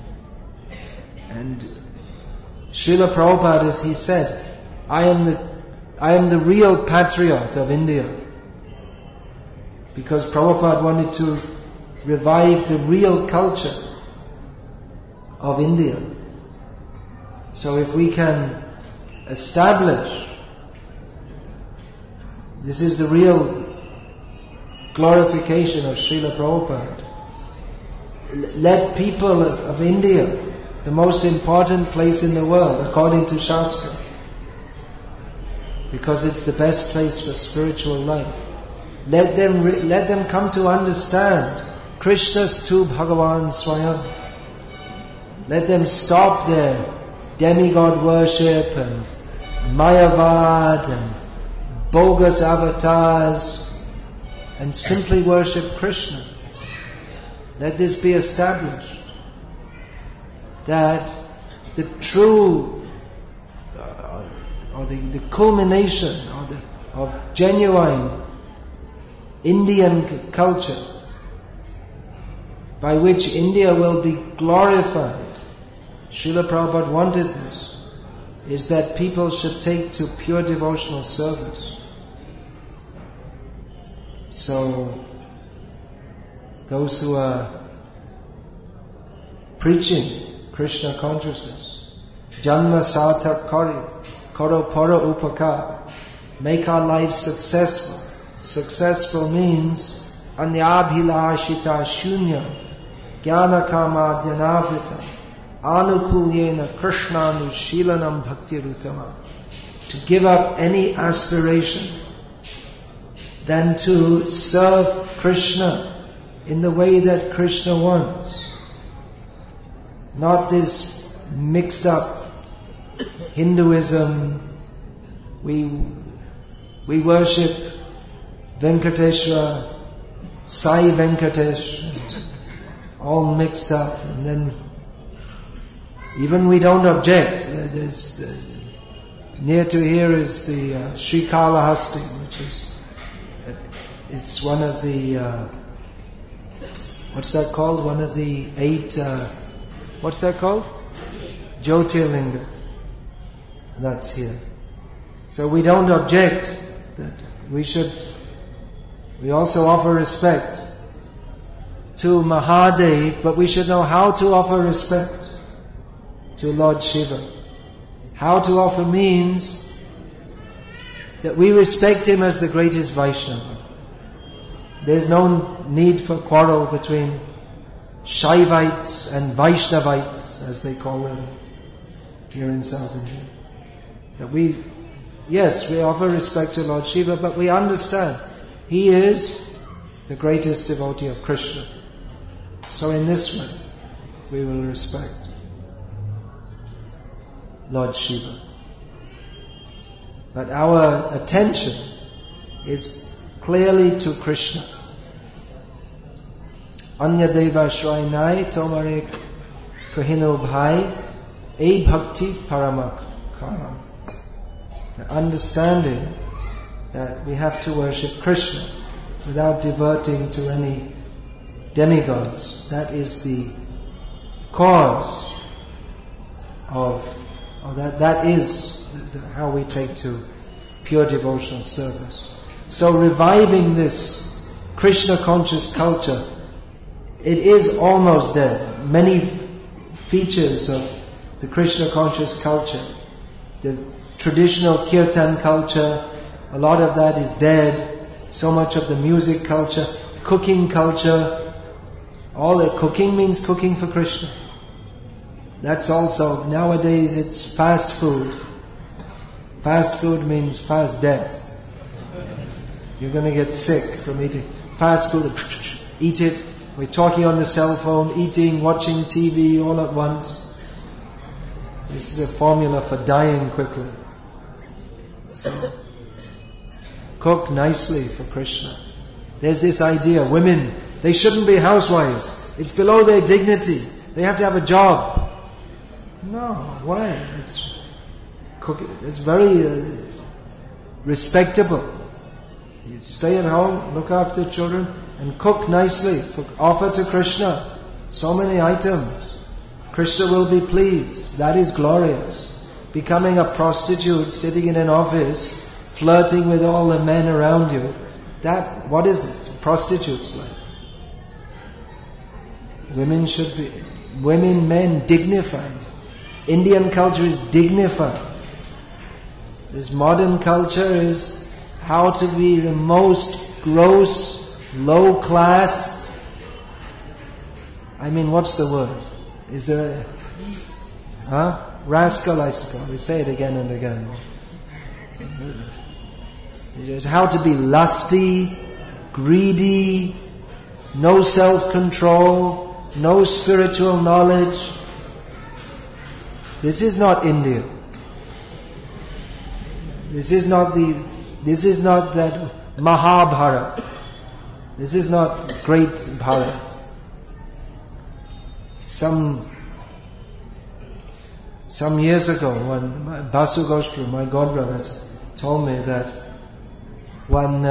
And Srila Prabhupada, as he said, I am the real patriot of India. Because Prabhupada wanted to revive the real culture of India. So if we can establish, this is the real glorification of Srila Prabhupada. Let people of India, the most important place in the world, according to Shastra, because it's the best place for spiritual life. Let them come to understand Krishnastu Bhagavan Swayam. Let them stop their demigod worship and Mayavad and bogus avatars and simply worship Krishna. Let this be established, that the true or the culmination of genuine Indian culture, by which India will be glorified, Srila Prabhupada wanted this, is that people should take to pure devotional service. So, those who are preaching Krishna consciousness, Janma Sarthak Karo Para Upakar, make our lives successful. Successful means Anyabhilashita Shunya Jnana Kama Dhyanavita Anukulyena Krishnanu Shilanam Bhakti Rutama. To give up any aspiration than to serve Krishna in the way that Krishna wants. Not this mixed up Hinduism. We worship Venkateshwara, Sai Venkatesh, all mixed up, and then even we don't object. There's near to here is the Srikalahasti, which is it's one of the what's that called? One of the 8 what's that called? Jyotirlinga. That's here. So we don't object. That we also offer respect to Mahadev, but we should know how to offer respect to Lord Shiva. How to offer means that we respect him as the greatest Vaishnava. There's no need for quarrel between Shaivites and Vaishnavites, as they call them here in South India. That we offer respect to Lord Shiva, but we understand he is the greatest devotee of Krishna. So in this way, we will respect Lord Shiva. But our attention is clearly to Krishna. Anya Deva Shrainai Tomare Kahino Bhai A Bhakti Paramak Karam. Understanding that we have to worship Krishna without diverting to any demigods. That is the cause of that is how we take to pure devotional service. So reviving this Krishna conscious culture, it is almost dead. Many features of the Krishna conscious culture, the traditional kirtan culture, a lot of that is dead. So much of the music culture, cooking culture, all that cooking means cooking for Krishna. That's also, nowadays it's fast food. Fast food means fast death. You're going to get sick from eating fast food. Eat it. We're talking on the cell phone, eating, watching TV all at once. This is a formula for dying quickly. So, cook nicely for Krishna. There's this idea, women, they shouldn't be housewives. It's below their dignity. They have to have a job. No, why? It's very respectable. You stay at home, look after the children, and cook nicely. Offer to Krishna. So many items. Krishna will be pleased. That is glorious. Becoming a prostitute, sitting in an office, flirting with all the men around you. What is it? Prostitute's life. Women, men, dignified. Indian culture is dignified. This modern culture is how to be the most gross, low class. What's the word? Is there rascal, I suppose. We say it again and again. It's how to be lusty, greedy, no self-control, no spiritual knowledge. This is not India. This is not that Mahabharata. This is not great Bharat. Some years ago, when Basu Goswami, my godbrother, told me that one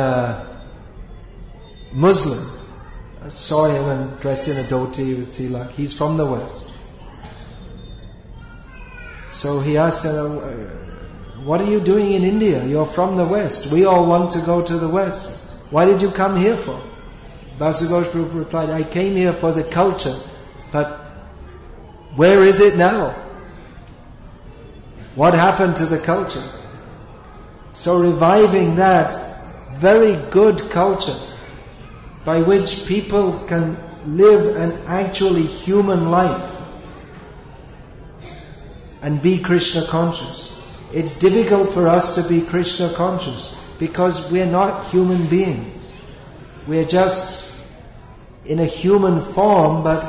Muslim saw him and dressed in a dhoti with tilak. He's from the West. So he asked him, what are you doing in India? You're from the West. We all want to go to the West. Why did you come here for? Basu Goswami replied, I came here for the culture, but where is it now? What happened to the culture? So reviving that very good culture by which people can live an actually human life and be Krishna conscious. It's difficult for us to be Krishna conscious because we're not human beings. We're just in a human form, but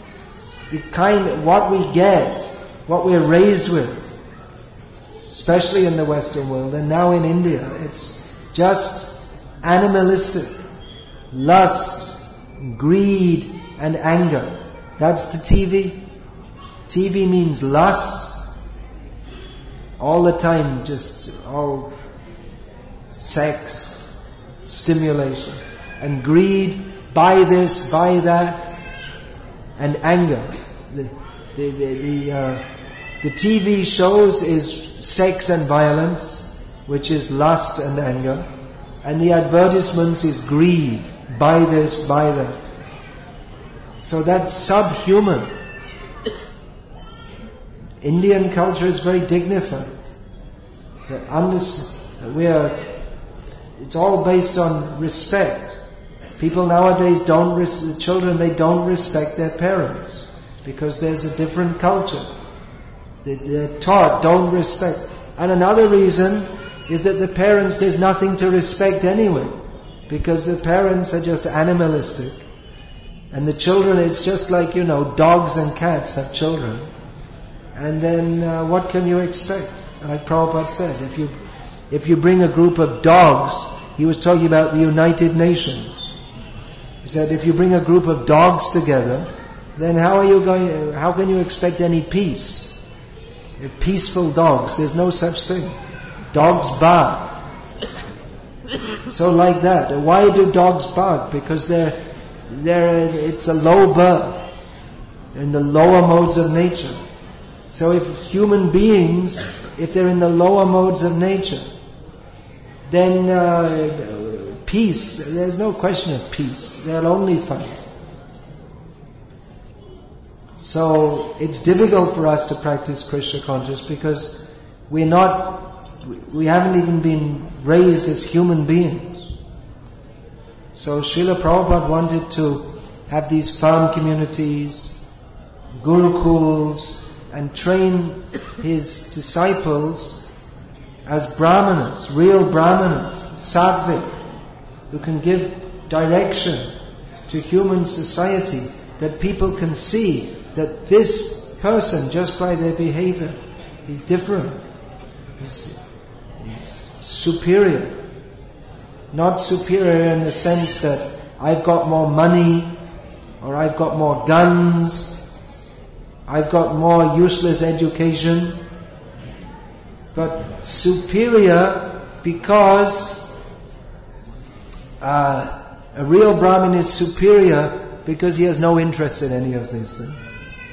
what we get, what we're raised with, especially in the Western world and now in India, it's just animalistic. Lust, greed and anger. That's the TV. TV means lust. All the time, just all sex, stimulation, and greed, buy this, buy that, and anger. The TV shows is sex and violence, which is lust and anger, and the advertisements is greed, buy this, buy that. So that's subhuman. Indian culture is very dignified. It's all based on respect. People nowadays children don't respect their parents because there's a different culture. They're taught, don't respect. And another reason is that the parents, there's nothing to respect anyway, because the parents are just animalistic. And the children, it's just like, dogs and cats have children. And then what can you expect? Like Prabhupada said, if you bring a group of dogs, he was talking about the United Nations. He said, if you bring a group of dogs together, then how can you expect any peace? Peaceful dogs, there's no such thing. Dogs bark. So like that. Why do dogs bark? Because it's a low birth. They're in the lower modes of nature. So if human beings, if they're in the lower modes of nature, then peace, there's no question of peace. They'll only fight. So it's difficult for us to practice Krishna consciousness because we haven't even been raised as human beings. So Srila Prabhupada wanted to have these farm communities, gurukuls, and train his disciples as brahmanas, real brahmanas, sattvic, who can give direction to human society, that people can see that this person, just by their behavior, is different. He's superior. Not superior in the sense that I've got more money, or I've got more guns, I've got more useless education, but superior because a real Brahmin is superior because he has no interest in any of these things.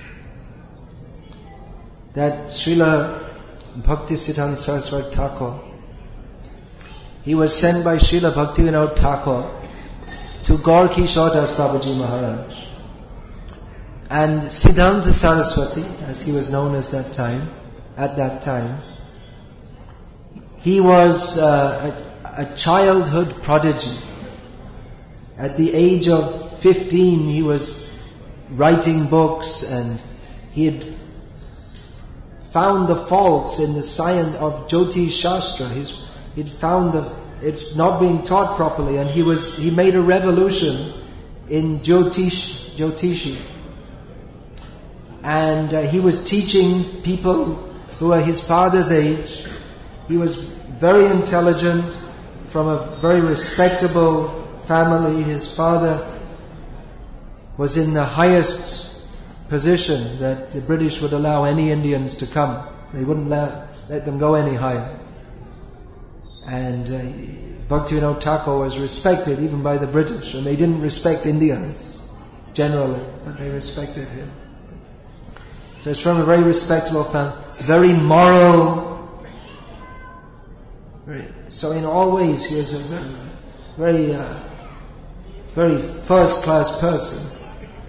That Srila Bhaktisiddhanta Saraswati Thakur, he was sent by Srila Bhaktivinoda Thakur to Gaur Kishore Das Babaji Maharaj. And Siddhanta Saraswati, as he was known at that time, he was a childhood prodigy. At the age of 15, he was writing books, and he had found the faults in the science of Jyotish Shastra. He'd found that it's not being taught properly, and he made a revolution in Jyotishi. And he was teaching people who were his father's age. He was very intelligent, from a very respectable family. His father was in the highest position that the British would allow any Indians to come. They wouldn't let them go any higher. And Bhaktivinoda Thakur was respected even by the British, and they didn't respect Indians generally, but they respected him. So it's from a very respectable family, very moral. So in all ways, he was a very first-class person.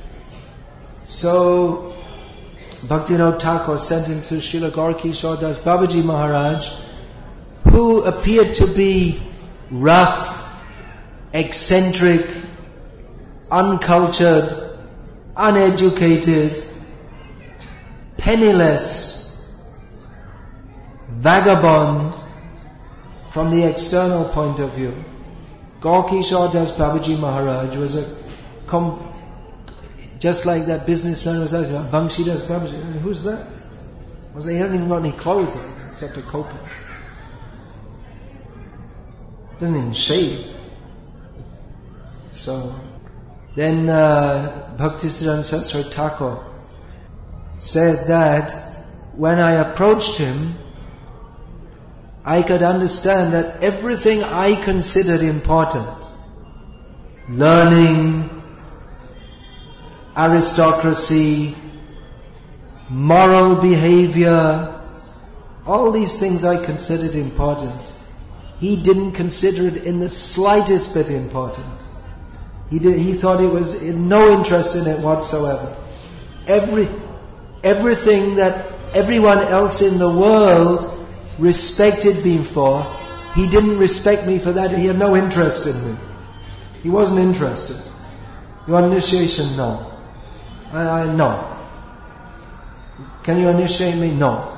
So Bhaktivinoda Thakur sent him to Srila Gaur Kishore Das Babaji Maharaj, who appeared to be rough, eccentric, uncultured, uneducated, penniless, vagabond from the external point of view. Gaur Kishore Das Babaji Maharaj was just like that businessman was asking, Vangshi Das Babaji, who's that? He hasn't even got any clothes on except a coat. Doesn't even shave. So then Bhaktisiddhanta Saraswati Thakur said that when I approached him, I could understand that everything I considered important, learning, aristocracy, moral behavior, all these things I considered important. He didn't consider it in the slightest bit important. He thought it was no interest in it whatsoever. Everything that everyone else in the world respected me for, he didn't respect me for that. He had no interest in me. He wasn't interested. You want initiation? No. No. Can you initiate me? No.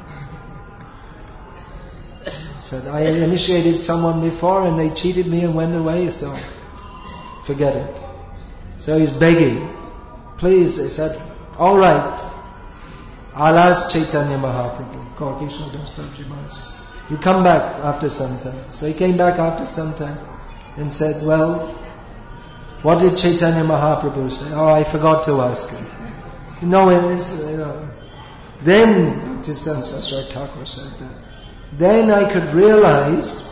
Said, I initiated someone before and they cheated me and went away, so forget it. So he's begging. Please, they said, all right, I'll ask Chaitanya Mahaprabhu, Gaur Kishore Das Babaji Maharaj. You come back after some time. So he came back after some time and said, well, what did Chaitanya Mahaprabhu say? Oh, I forgot to ask him. Then Bhaktisiddhanta Saraswati Thakur said that. Then I could realize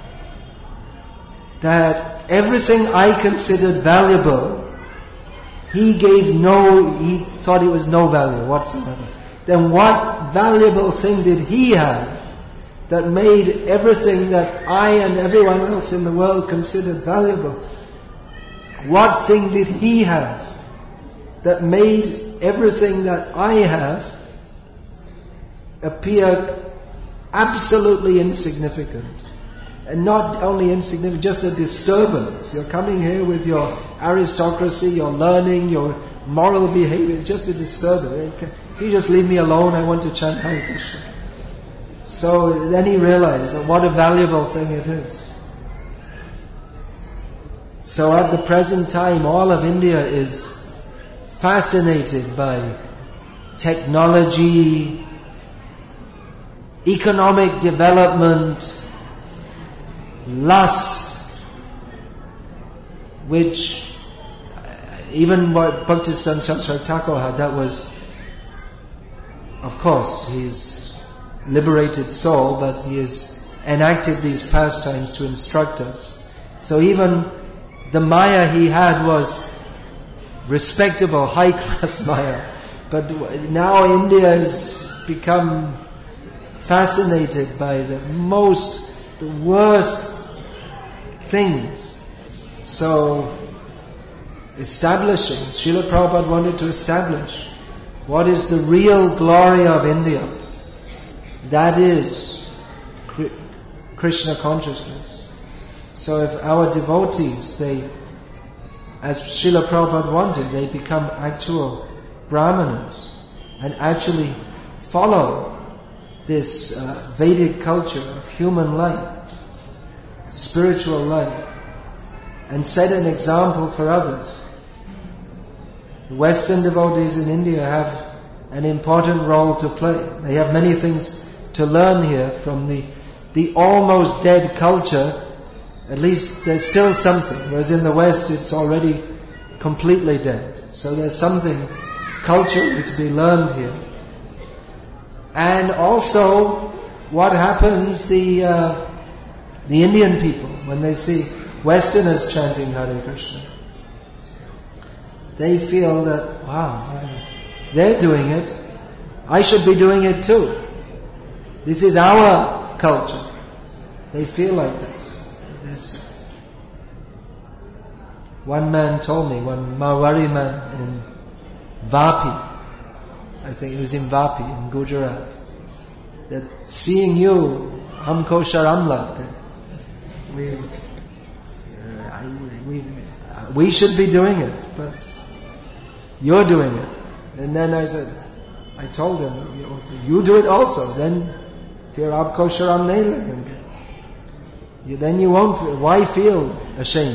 that everything I considered valuable, he thought it was no value whatsoever. Then what valuable thing did he have that made everything that I and everyone else in the world considered valuable? What thing did he have that made everything that I have appear absolutely insignificant? And not only insignificant, just a disturbance. You're coming here with your aristocracy, your learning, your moral behavior. It's just a disturbance. It you just leave me alone, I want to chant Hare Krishna. So then he realized that what a valuable thing it is. So at the present time, all of India is fascinated by technology, economic development, lust, which even what Bhaktisiddhanta Saraswati Thakur had, that was, of course, he's liberated soul, but he has enacted these pastimes to instruct us. So even the Maya he had was respectable, high-class Maya. But now India has become fascinated by the worst things. So, Srila Prabhupada wanted to establish what is the real glory of India. That is Krishna consciousness. So if our devotees, as Srila Prabhupada wanted, they become actual Brahmanas and actually follow this Vedic culture of human life, spiritual life, and set an example for others. Western devotees in India have an important role to play. They have many things to learn here from the almost dead culture. At least there's still something, whereas in the West it's already completely dead. So there's something culturally to be learned here. And also, what happens, the Indian people, when they see Westerners chanting Hare Krishna, they feel that, wow, they're doing it, I should be doing it too. This is our culture. They feel like this. One man told me, one Marwari man in Vapi, I think it was in Vapi, in Gujarat, that seeing you, humko sharam lagta, we should be doing it, but you're doing it. And then I told him, you do it also, then fir aapko sharam nahi lagenge. Then you won't feel, why feel ashamed?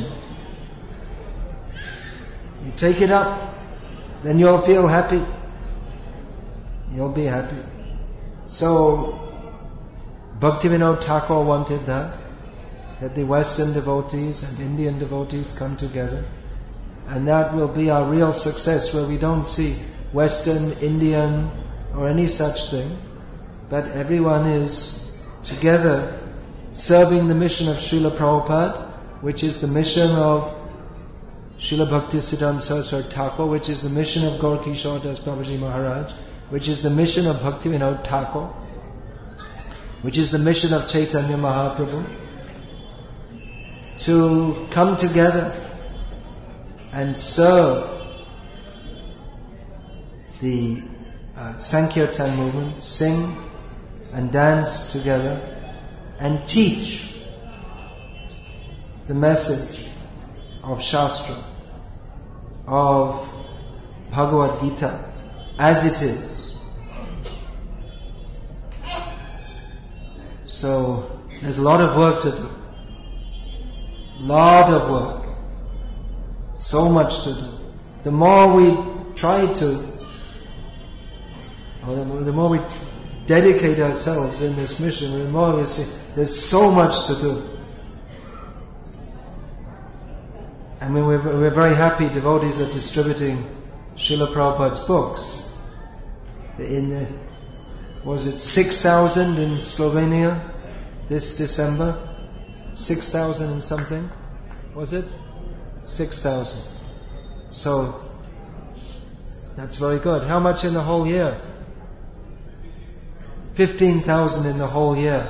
You take it up, then you'll feel happy. You'll be happy. So, Bhaktivinoda Thakur wanted that the Western devotees and Indian devotees come together. And that will be our real success, where we don't see Western, Indian, or any such thing, but everyone is together serving the mission of Srila Prabhupada, which is the mission of Srila Bhaktisiddhanta Saraswati Thakur, which is the mission of Gaur Kishore Das Babaji Maharaj, which is the mission of Bhaktivinoda Thakur, which is the mission of Chaitanya Mahaprabhu, to come together and serve the Sankirtan movement, sing and dance together, and teach the message of Shastra, of Bhagavad Gita, as it is. So, there's a lot of work to do. Lot of work. So much to do. The more we try to, or the more we dedicate ourselves in this mission, the more we see there's so much to do. I mean, we're very happy devotees are distributing Srila Prabhupada's books. Was it 6,000 in Slovenia this December? 6,000 and something? Was it? 6,000. So, that's very good. How much in the whole year? 15,000 in the whole year.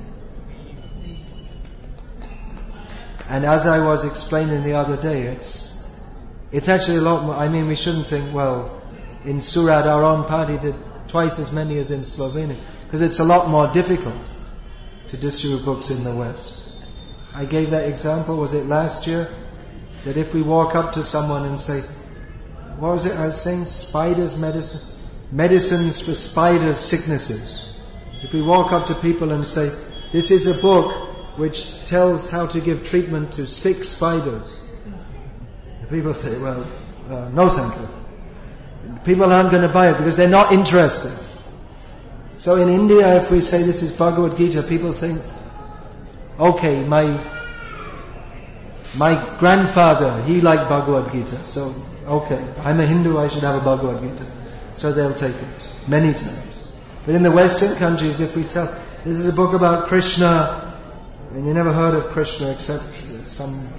And as I was explaining the other day, it's actually a lot more. I mean, we shouldn't think, well, in Surat our own party did twice as many as in Slovenia, because it's a lot more difficult to distribute books in the West. I gave that example, was it last year? That if we walk up to someone and say, what was it I was saying? Spider's medicine? medicines for spider sicknesses. If we walk up to people and say, this is a book which tells how to give treatment to sick spiders, people say, well, no thank you. People aren't going to buy it because they're not interested. So in India, if we say this is Bhagavad Gita, people say, okay, my grandfather, he liked Bhagavad Gita, so okay, I'm a Hindu, I should have a Bhagavad Gita. So they'll take it many times. But in the Western countries, if we tell, this is a book about Krishna, and you never heard of Krishna except some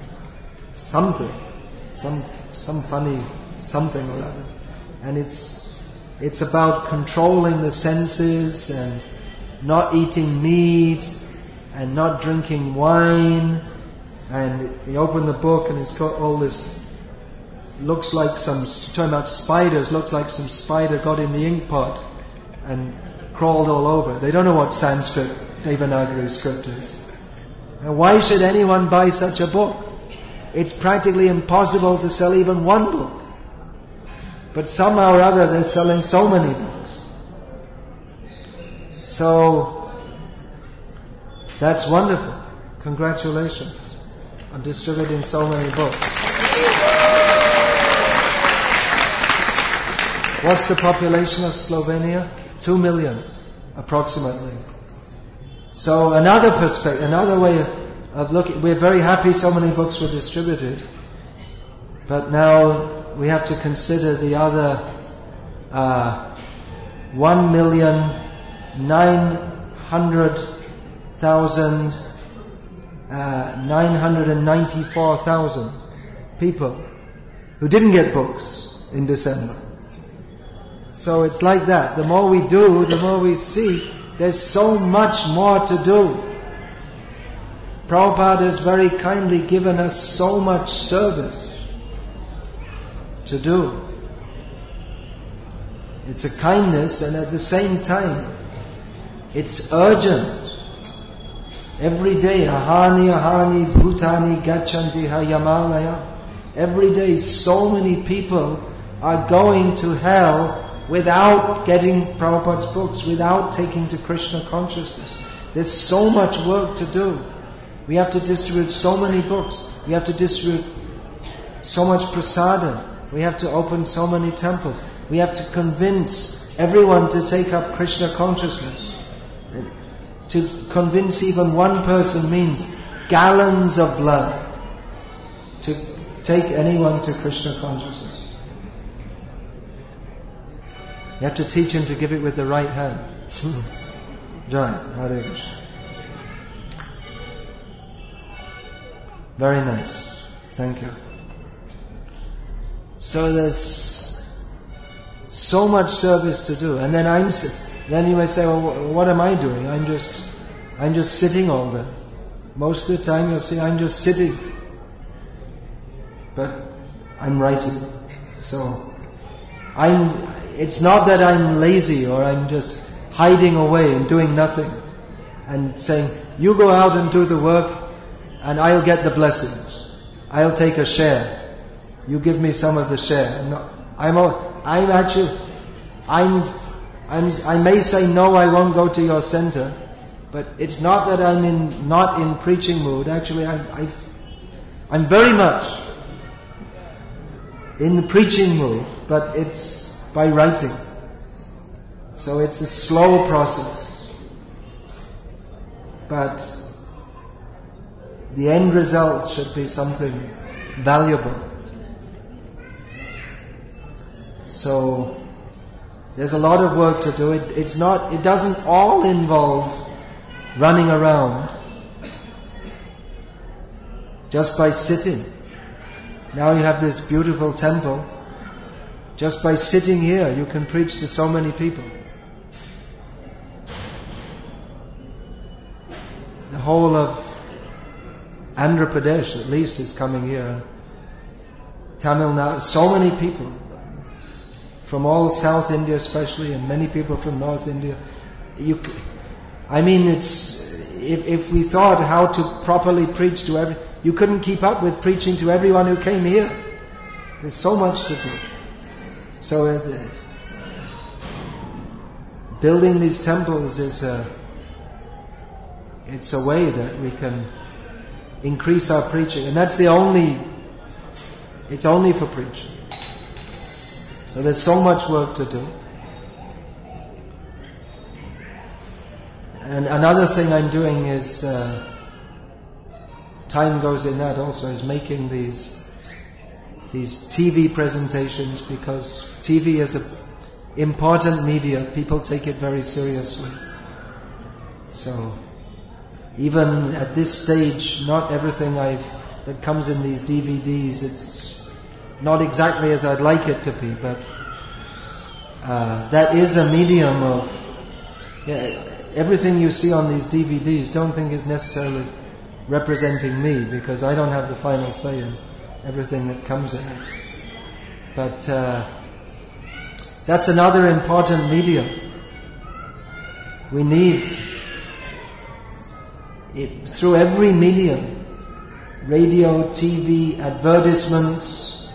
funny something or other. And it's about controlling the senses and not eating meat and not drinking wine. And you open the book and it's got all this, looks like talking about spiders, looks like some spider got in the ink pot and crawled all over. They don't know what Sanskrit, Devanagari script is. And why should anyone buy such a book? It's practically impossible to sell even one book. But somehow or other they're selling so many books. So, that's wonderful. Congratulations on distributing so many books. What's the population of Slovenia? 2 million, approximately. So another perspective, another way of looking, we're very happy so many books were distributed, but now we have to consider the other 1,994,000 people who didn't get books in December. So it's like that. The more we do, the more we see there's so much more to do. Prabhupada has very kindly given us so much service to do. It's a kindness, and at the same time it's urgent. Every day, ahani bhutani gachanti hayamalaya. Every day so many people are going to hell without getting Prabhupada's books, without taking to Krishna consciousness. There's so much work to do. We have to distribute so many books. We have to distribute so much prasadam. We have to open so many temples. We have to convince everyone to take up Krishna consciousness. To convince even one person means gallons of blood to take anyone to Krishna consciousness. You have to teach him to give it with the right hand. Jai, Hare Krishna. Very nice. Thank you. So there's so much service to do, and then you may say, well, what am I doing? I'm just sitting all day. Most of the time you'll see I'm just sitting, but I'm writing. So it's not that I'm lazy or I'm just hiding away and doing nothing and saying, you go out and do the work and I'll get the blessings. I'll take a share. You give me some of the share. I may say no, I won't go to your center, but it's not that I'm not in preaching mood. Actually, I'm very much in the preaching mood, but it's by writing. So it's a slow process. But the end result should be something valuable. So there's a lot of work to do. It doesn't all involve running around just by sitting. Now you have this beautiful temple. Just by sitting here, you can preach to so many people. The whole of Andhra Pradesh, at least, is coming here. Tamil Nadu, so many people. From all South India especially, and many people from North India. If we thought how to properly preach to you couldn't keep up with preaching to everyone who came here. There's so much to do. So building these temples it's a way that we can increase our preaching. And it's only for preaching. So there's so much work to do. And another thing I'm doing is, time goes in that also, is making these TV presentations, because TV is an important media. People take it very seriously. So, even at this stage, not everything that comes in these DVDs, it's not exactly as I'd like it to be, but that is a medium of... everything you see on these DVDs, don't think is necessarily representing me, because I don't have the final say in everything that comes in it. But that's another important medium. We need it through every medium, radio, TV, advertisements,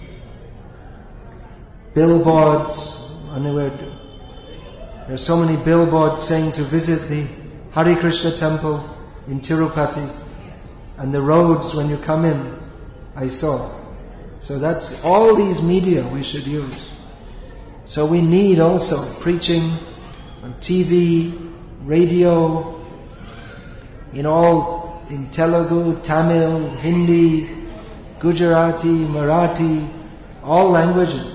billboards. There are so many billboards saying to visit the Hare Krishna temple in Tirupati, and the roads when you come in, I saw. So that's all these media we should use. So we need also preaching on TV, radio, in Telugu, Tamil, Hindi, Gujarati, Marathi, all languages.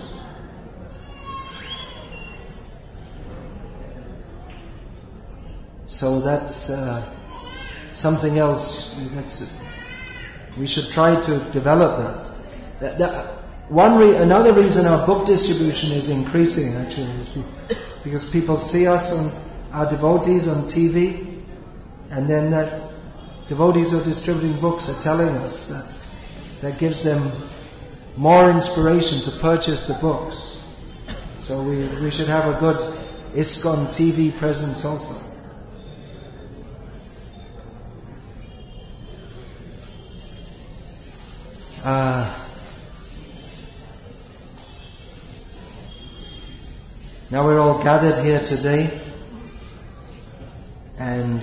So that's something else. We should try to develop that. Another reason our book distribution is increasing actually is because people see us our devotees on TV, and then that devotees who are distributing books are telling us that gives them more inspiration to purchase the books. So we should have a good ISKCON TV presence also. Now we're all gathered here today, and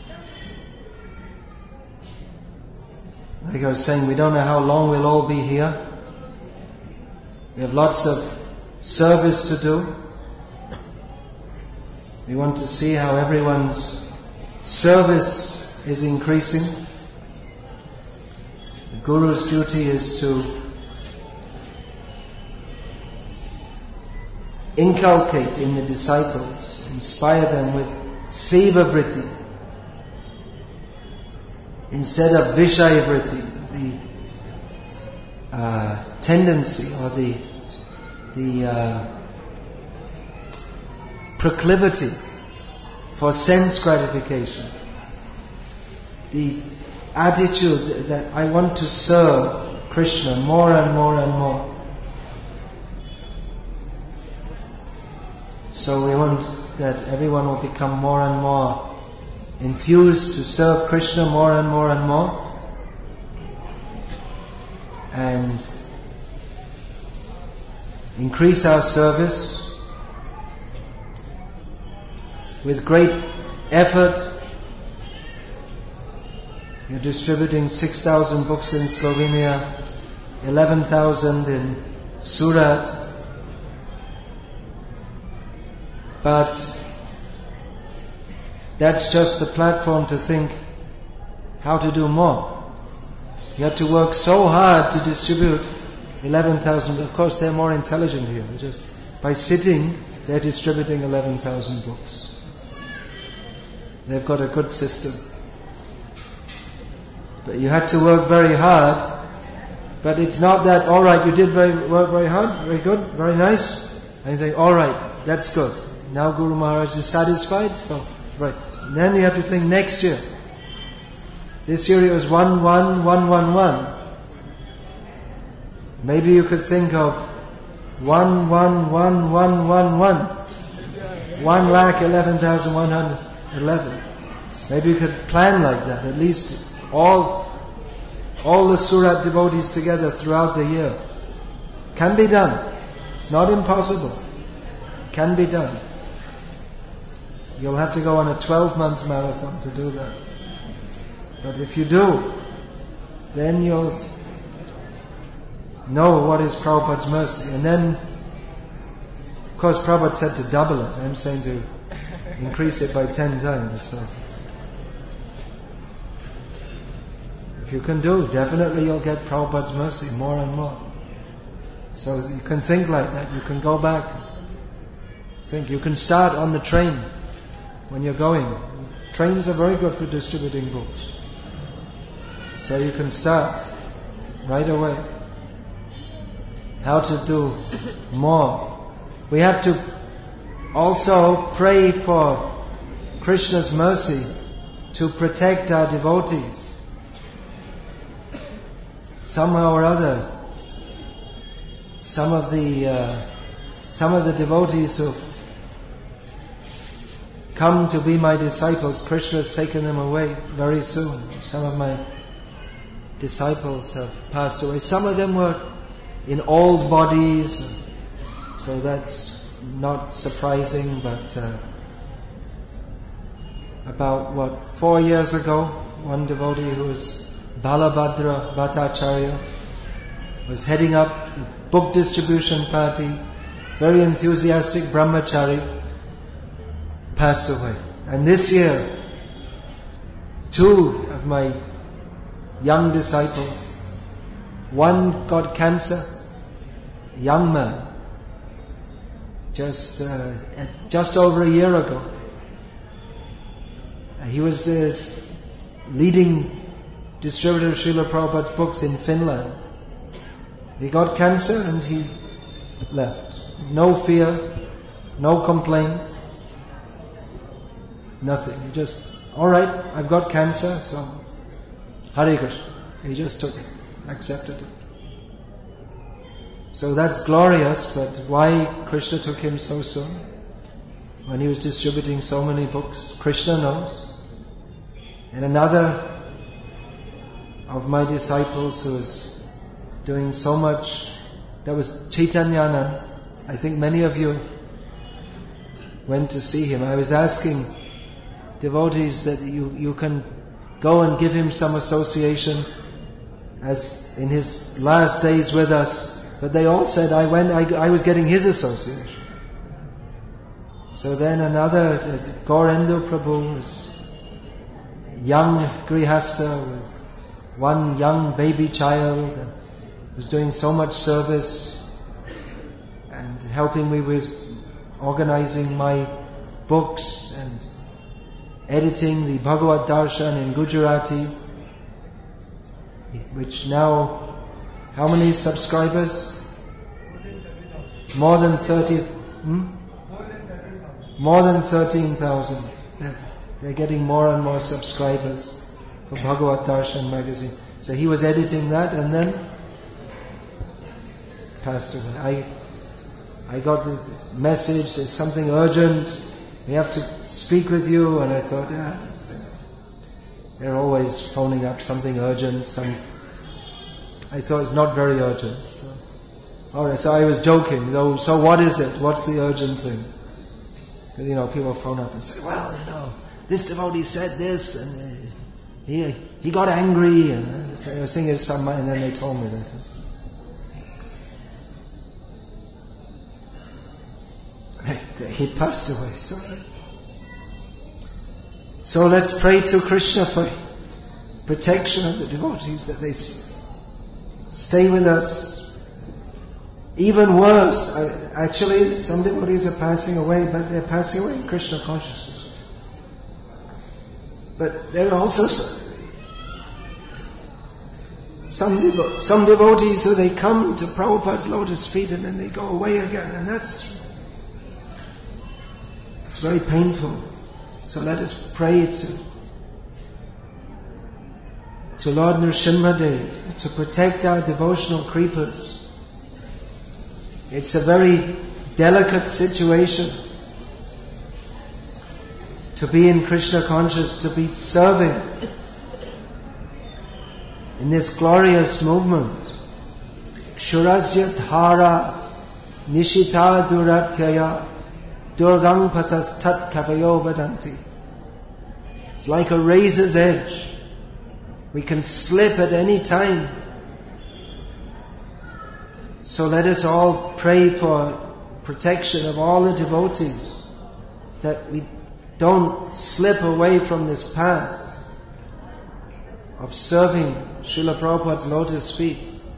like I was saying, we don't know how long we'll all be here. We have lots of service to do. We want to see how everyone's service is increasing. The Guru's duty is to inculcate in the disciples, inspire them with seva vritti instead of vishaya vritti, the tendency or the proclivity for sense gratification, the attitude that I want to serve Krishna more and more and more. So we want that everyone will become more and more infused to serve Krishna more and more and more, and increase our service with great effort. You're distributing 6,000 books in Slovenia, 11,000 in Surat. But that's just the platform to think how to do more. You have to work so hard to distribute 11,000. Of course, they're more intelligent here. Just by sitting, they're distributing 11,000 books. They've got a good system. But you had to work very hard. But it's not that, all right, you did work very hard, very good, very nice. And you think, all right, that's good. Now Guru Maharaj is satisfied, so right. And then you have to think next year. This year it was 11111. Maybe you could think of 111111. 1,11,111. Maybe you could plan like that. At least all the Surat devotees together throughout the year. Can be done. It's not impossible. Can be done. You'll have to go on a 12-month marathon to do that. But if you do, then you'll know what is Prabhupada's mercy. And then, of course, Prabhupada said to double it. I'm saying to increase it by 10 times. So, if you can do, definitely you'll get Prabhupada's mercy more and more. So you can think like that. You can go back. Think. You can start on the train when you're going. Trains are very good for distributing books. So you can start right away. How to do more. We have to also pray for Krishna's mercy to protect our devotees. Somehow or other, some of the devotees who come to be my disciples, Krishna has taken them away very soon. Some of my disciples have passed away. Some of them were in old bodies, so that's not surprising, but about 4 years ago, one devotee who was Balabhadra Bhattacharya was heading up a book distribution party, very enthusiastic brahmachari, passed away. And this year, 2 of my young disciples, one got cancer, a young man, just over a year ago. He was the leading distributor of Srila Prabhupada's books in Finland. He got cancer and he left. No fear, no complaint, nothing. He just, alright, I've got cancer, so Hare Krishna. He just took it, accepted it. So that's glorious, but why Krishna took him so soon? When he was distributing so many books, Krishna knows. And another of my disciples who was doing so much, that was Chaitanyanand. I think many of you went to see him. I was asking devotees that you can go and give him some association as in his last days with us. But they all said, I was getting his association. So then another, Gaurendu Prabhu, was young grihastha with one young baby child, and was doing so much service and helping me with organizing my books and editing the Bhagavad Darshan in Gujarati, which now, how many subscribers? More than 30. More than 13,000. They're getting more and more subscribers for Bhagavad Darshan magazine. So he was editing that and then passed away. I got the message, there's something urgent, we have to speak with you, and I thought, they're always phoning up something urgent, I thought it's not very urgent. Alright, so I was joking. So what is it? What's the urgent thing? Because, people phone up and say, well, this devotee said this, and he got angry, and I was thinking of somebody, and then they told me that. He passed away. So let's pray to Krishna for protection of the devotees, that they stay with us. Even worse, actually, some devotees are passing away, but they're passing away in Krishna consciousness. But there are also some devotees who they come to Prabhupada's lotus feet and then they go away again, and it's very painful. So let us pray to Lord Nrsimhadev to protect our devotional creepers. It's a very delicate situation to be in Krishna conscious, to be serving in this glorious movement. Kshurasya dhara nishita duratyaya Durgang patas tat kavayo vadanti. It's like a razor's edge. We can slip at any time. So let us all pray for protection of all the devotees, that we don't slip away from this path of serving Srila Prabhupada's lotus feet.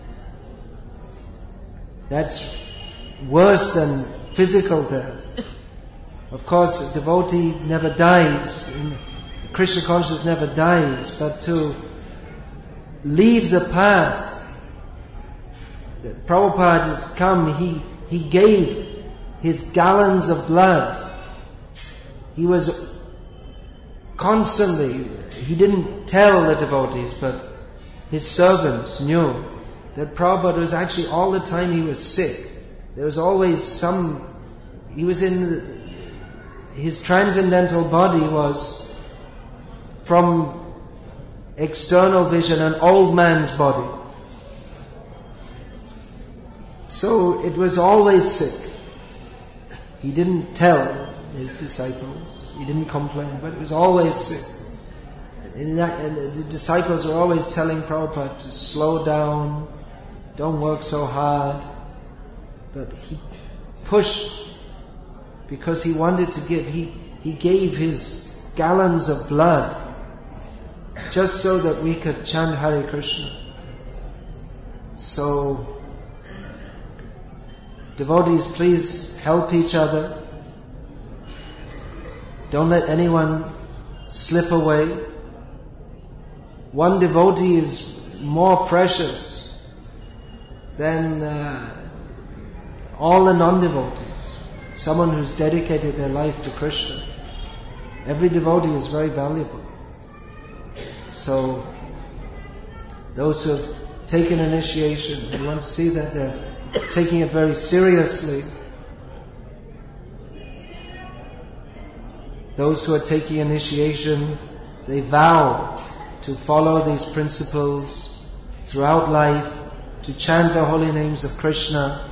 That's worse than physical death. Of course, a devotee never dies, Krishna consciousness never dies, but to leave the path that Prabhupada has come, he gave his gallons of blood. He was constantly, he didn't tell the devotees, but his servants knew that Prabhupada was actually all the time he was sick. There was always he was his transcendental body was from external vision an old man's body. So it was always sick. He didn't tell his disciples, he didn't complain, but it was always sick. And the disciples were always telling Prabhupada to slow down, don't work so hard. But he pushed because he wanted to give. He gave his gallons of blood just so that we could chant Hare Krishna. So, devotees, please help each other. Don't let anyone slip away. One devotee is more precious than all the non-devotees. Someone who's dedicated their life to Krishna. Every devotee is very valuable. So, those who have taken initiation, we want to see that they're taking it very seriously. Those who are taking initiation, they vow to follow these principles throughout life, to chant the holy names of Krishna.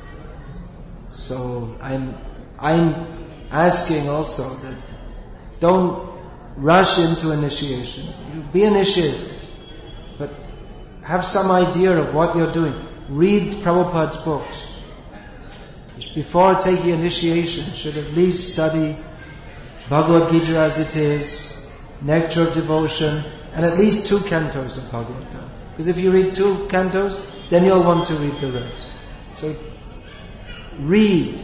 So I'm asking also that don't rush into initiation. You be initiated, but have some idea of what you're doing. Read Prabhupada's books. Before taking initiation, you should at least study Bhagavad Gita as it is, Nectar of Devotion, and at least 2 cantos of Bhagavatam. Because if you read 2 cantos, then you'll want to read the rest. So read,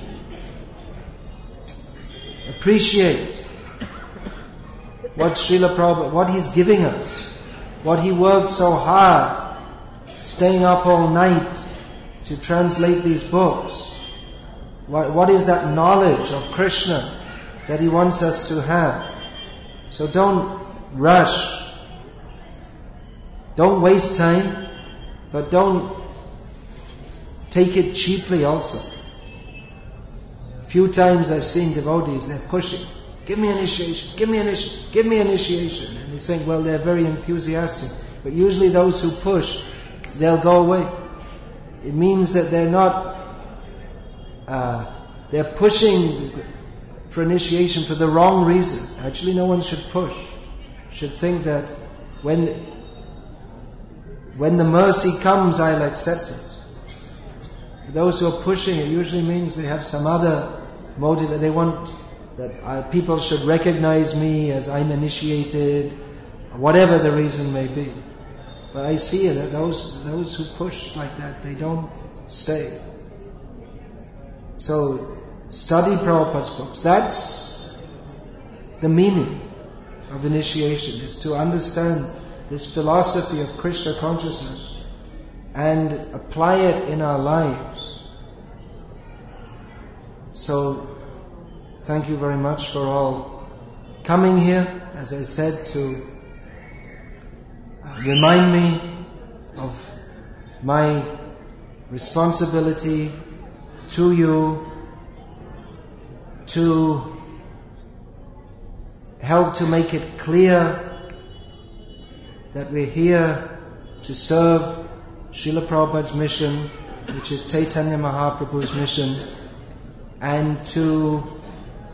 appreciate what Srila Prabhupada, what he's giving us, what he worked so hard, staying up all night to translate these books. What is that knowledge of Krishna that he wants us to have? So don't rush, don't waste time, but don't take it cheaply also. Few times I've seen devotees, they're pushing, give me initiation, give me initiation, give me initiation. And they think, well, they're very enthusiastic. But usually those who push, they'll go away. It means that they're not, they're pushing for initiation for the wrong reason. Actually, no one should push. Should think that when the mercy comes, I'll accept it. Those who are pushing, it usually means they have some other motive, that they want that people should recognize me as I'm initiated, whatever the reason may be. But I see that those who push like that, they don't stay. So study Prabhupada's books. That's the meaning of initiation, is to understand this philosophy of Krishna consciousness and apply it in our lives. So, thank you very much for all coming here, as I said, to remind me of my responsibility to you to help to make it clear that we're here to serve Srila Prabhupada's mission, which is Chaitanya Mahaprabhu's mission, and to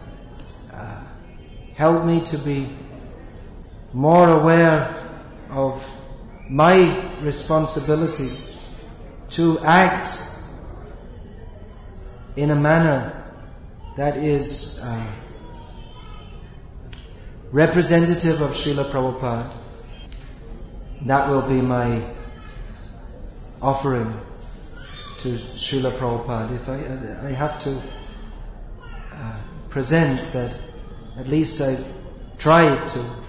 help me to be more aware of my responsibility to act in a manner that is representative of Srila Prabhupada. That will be my offering to Srila Prabhupada. If I have to present that, at least I tried to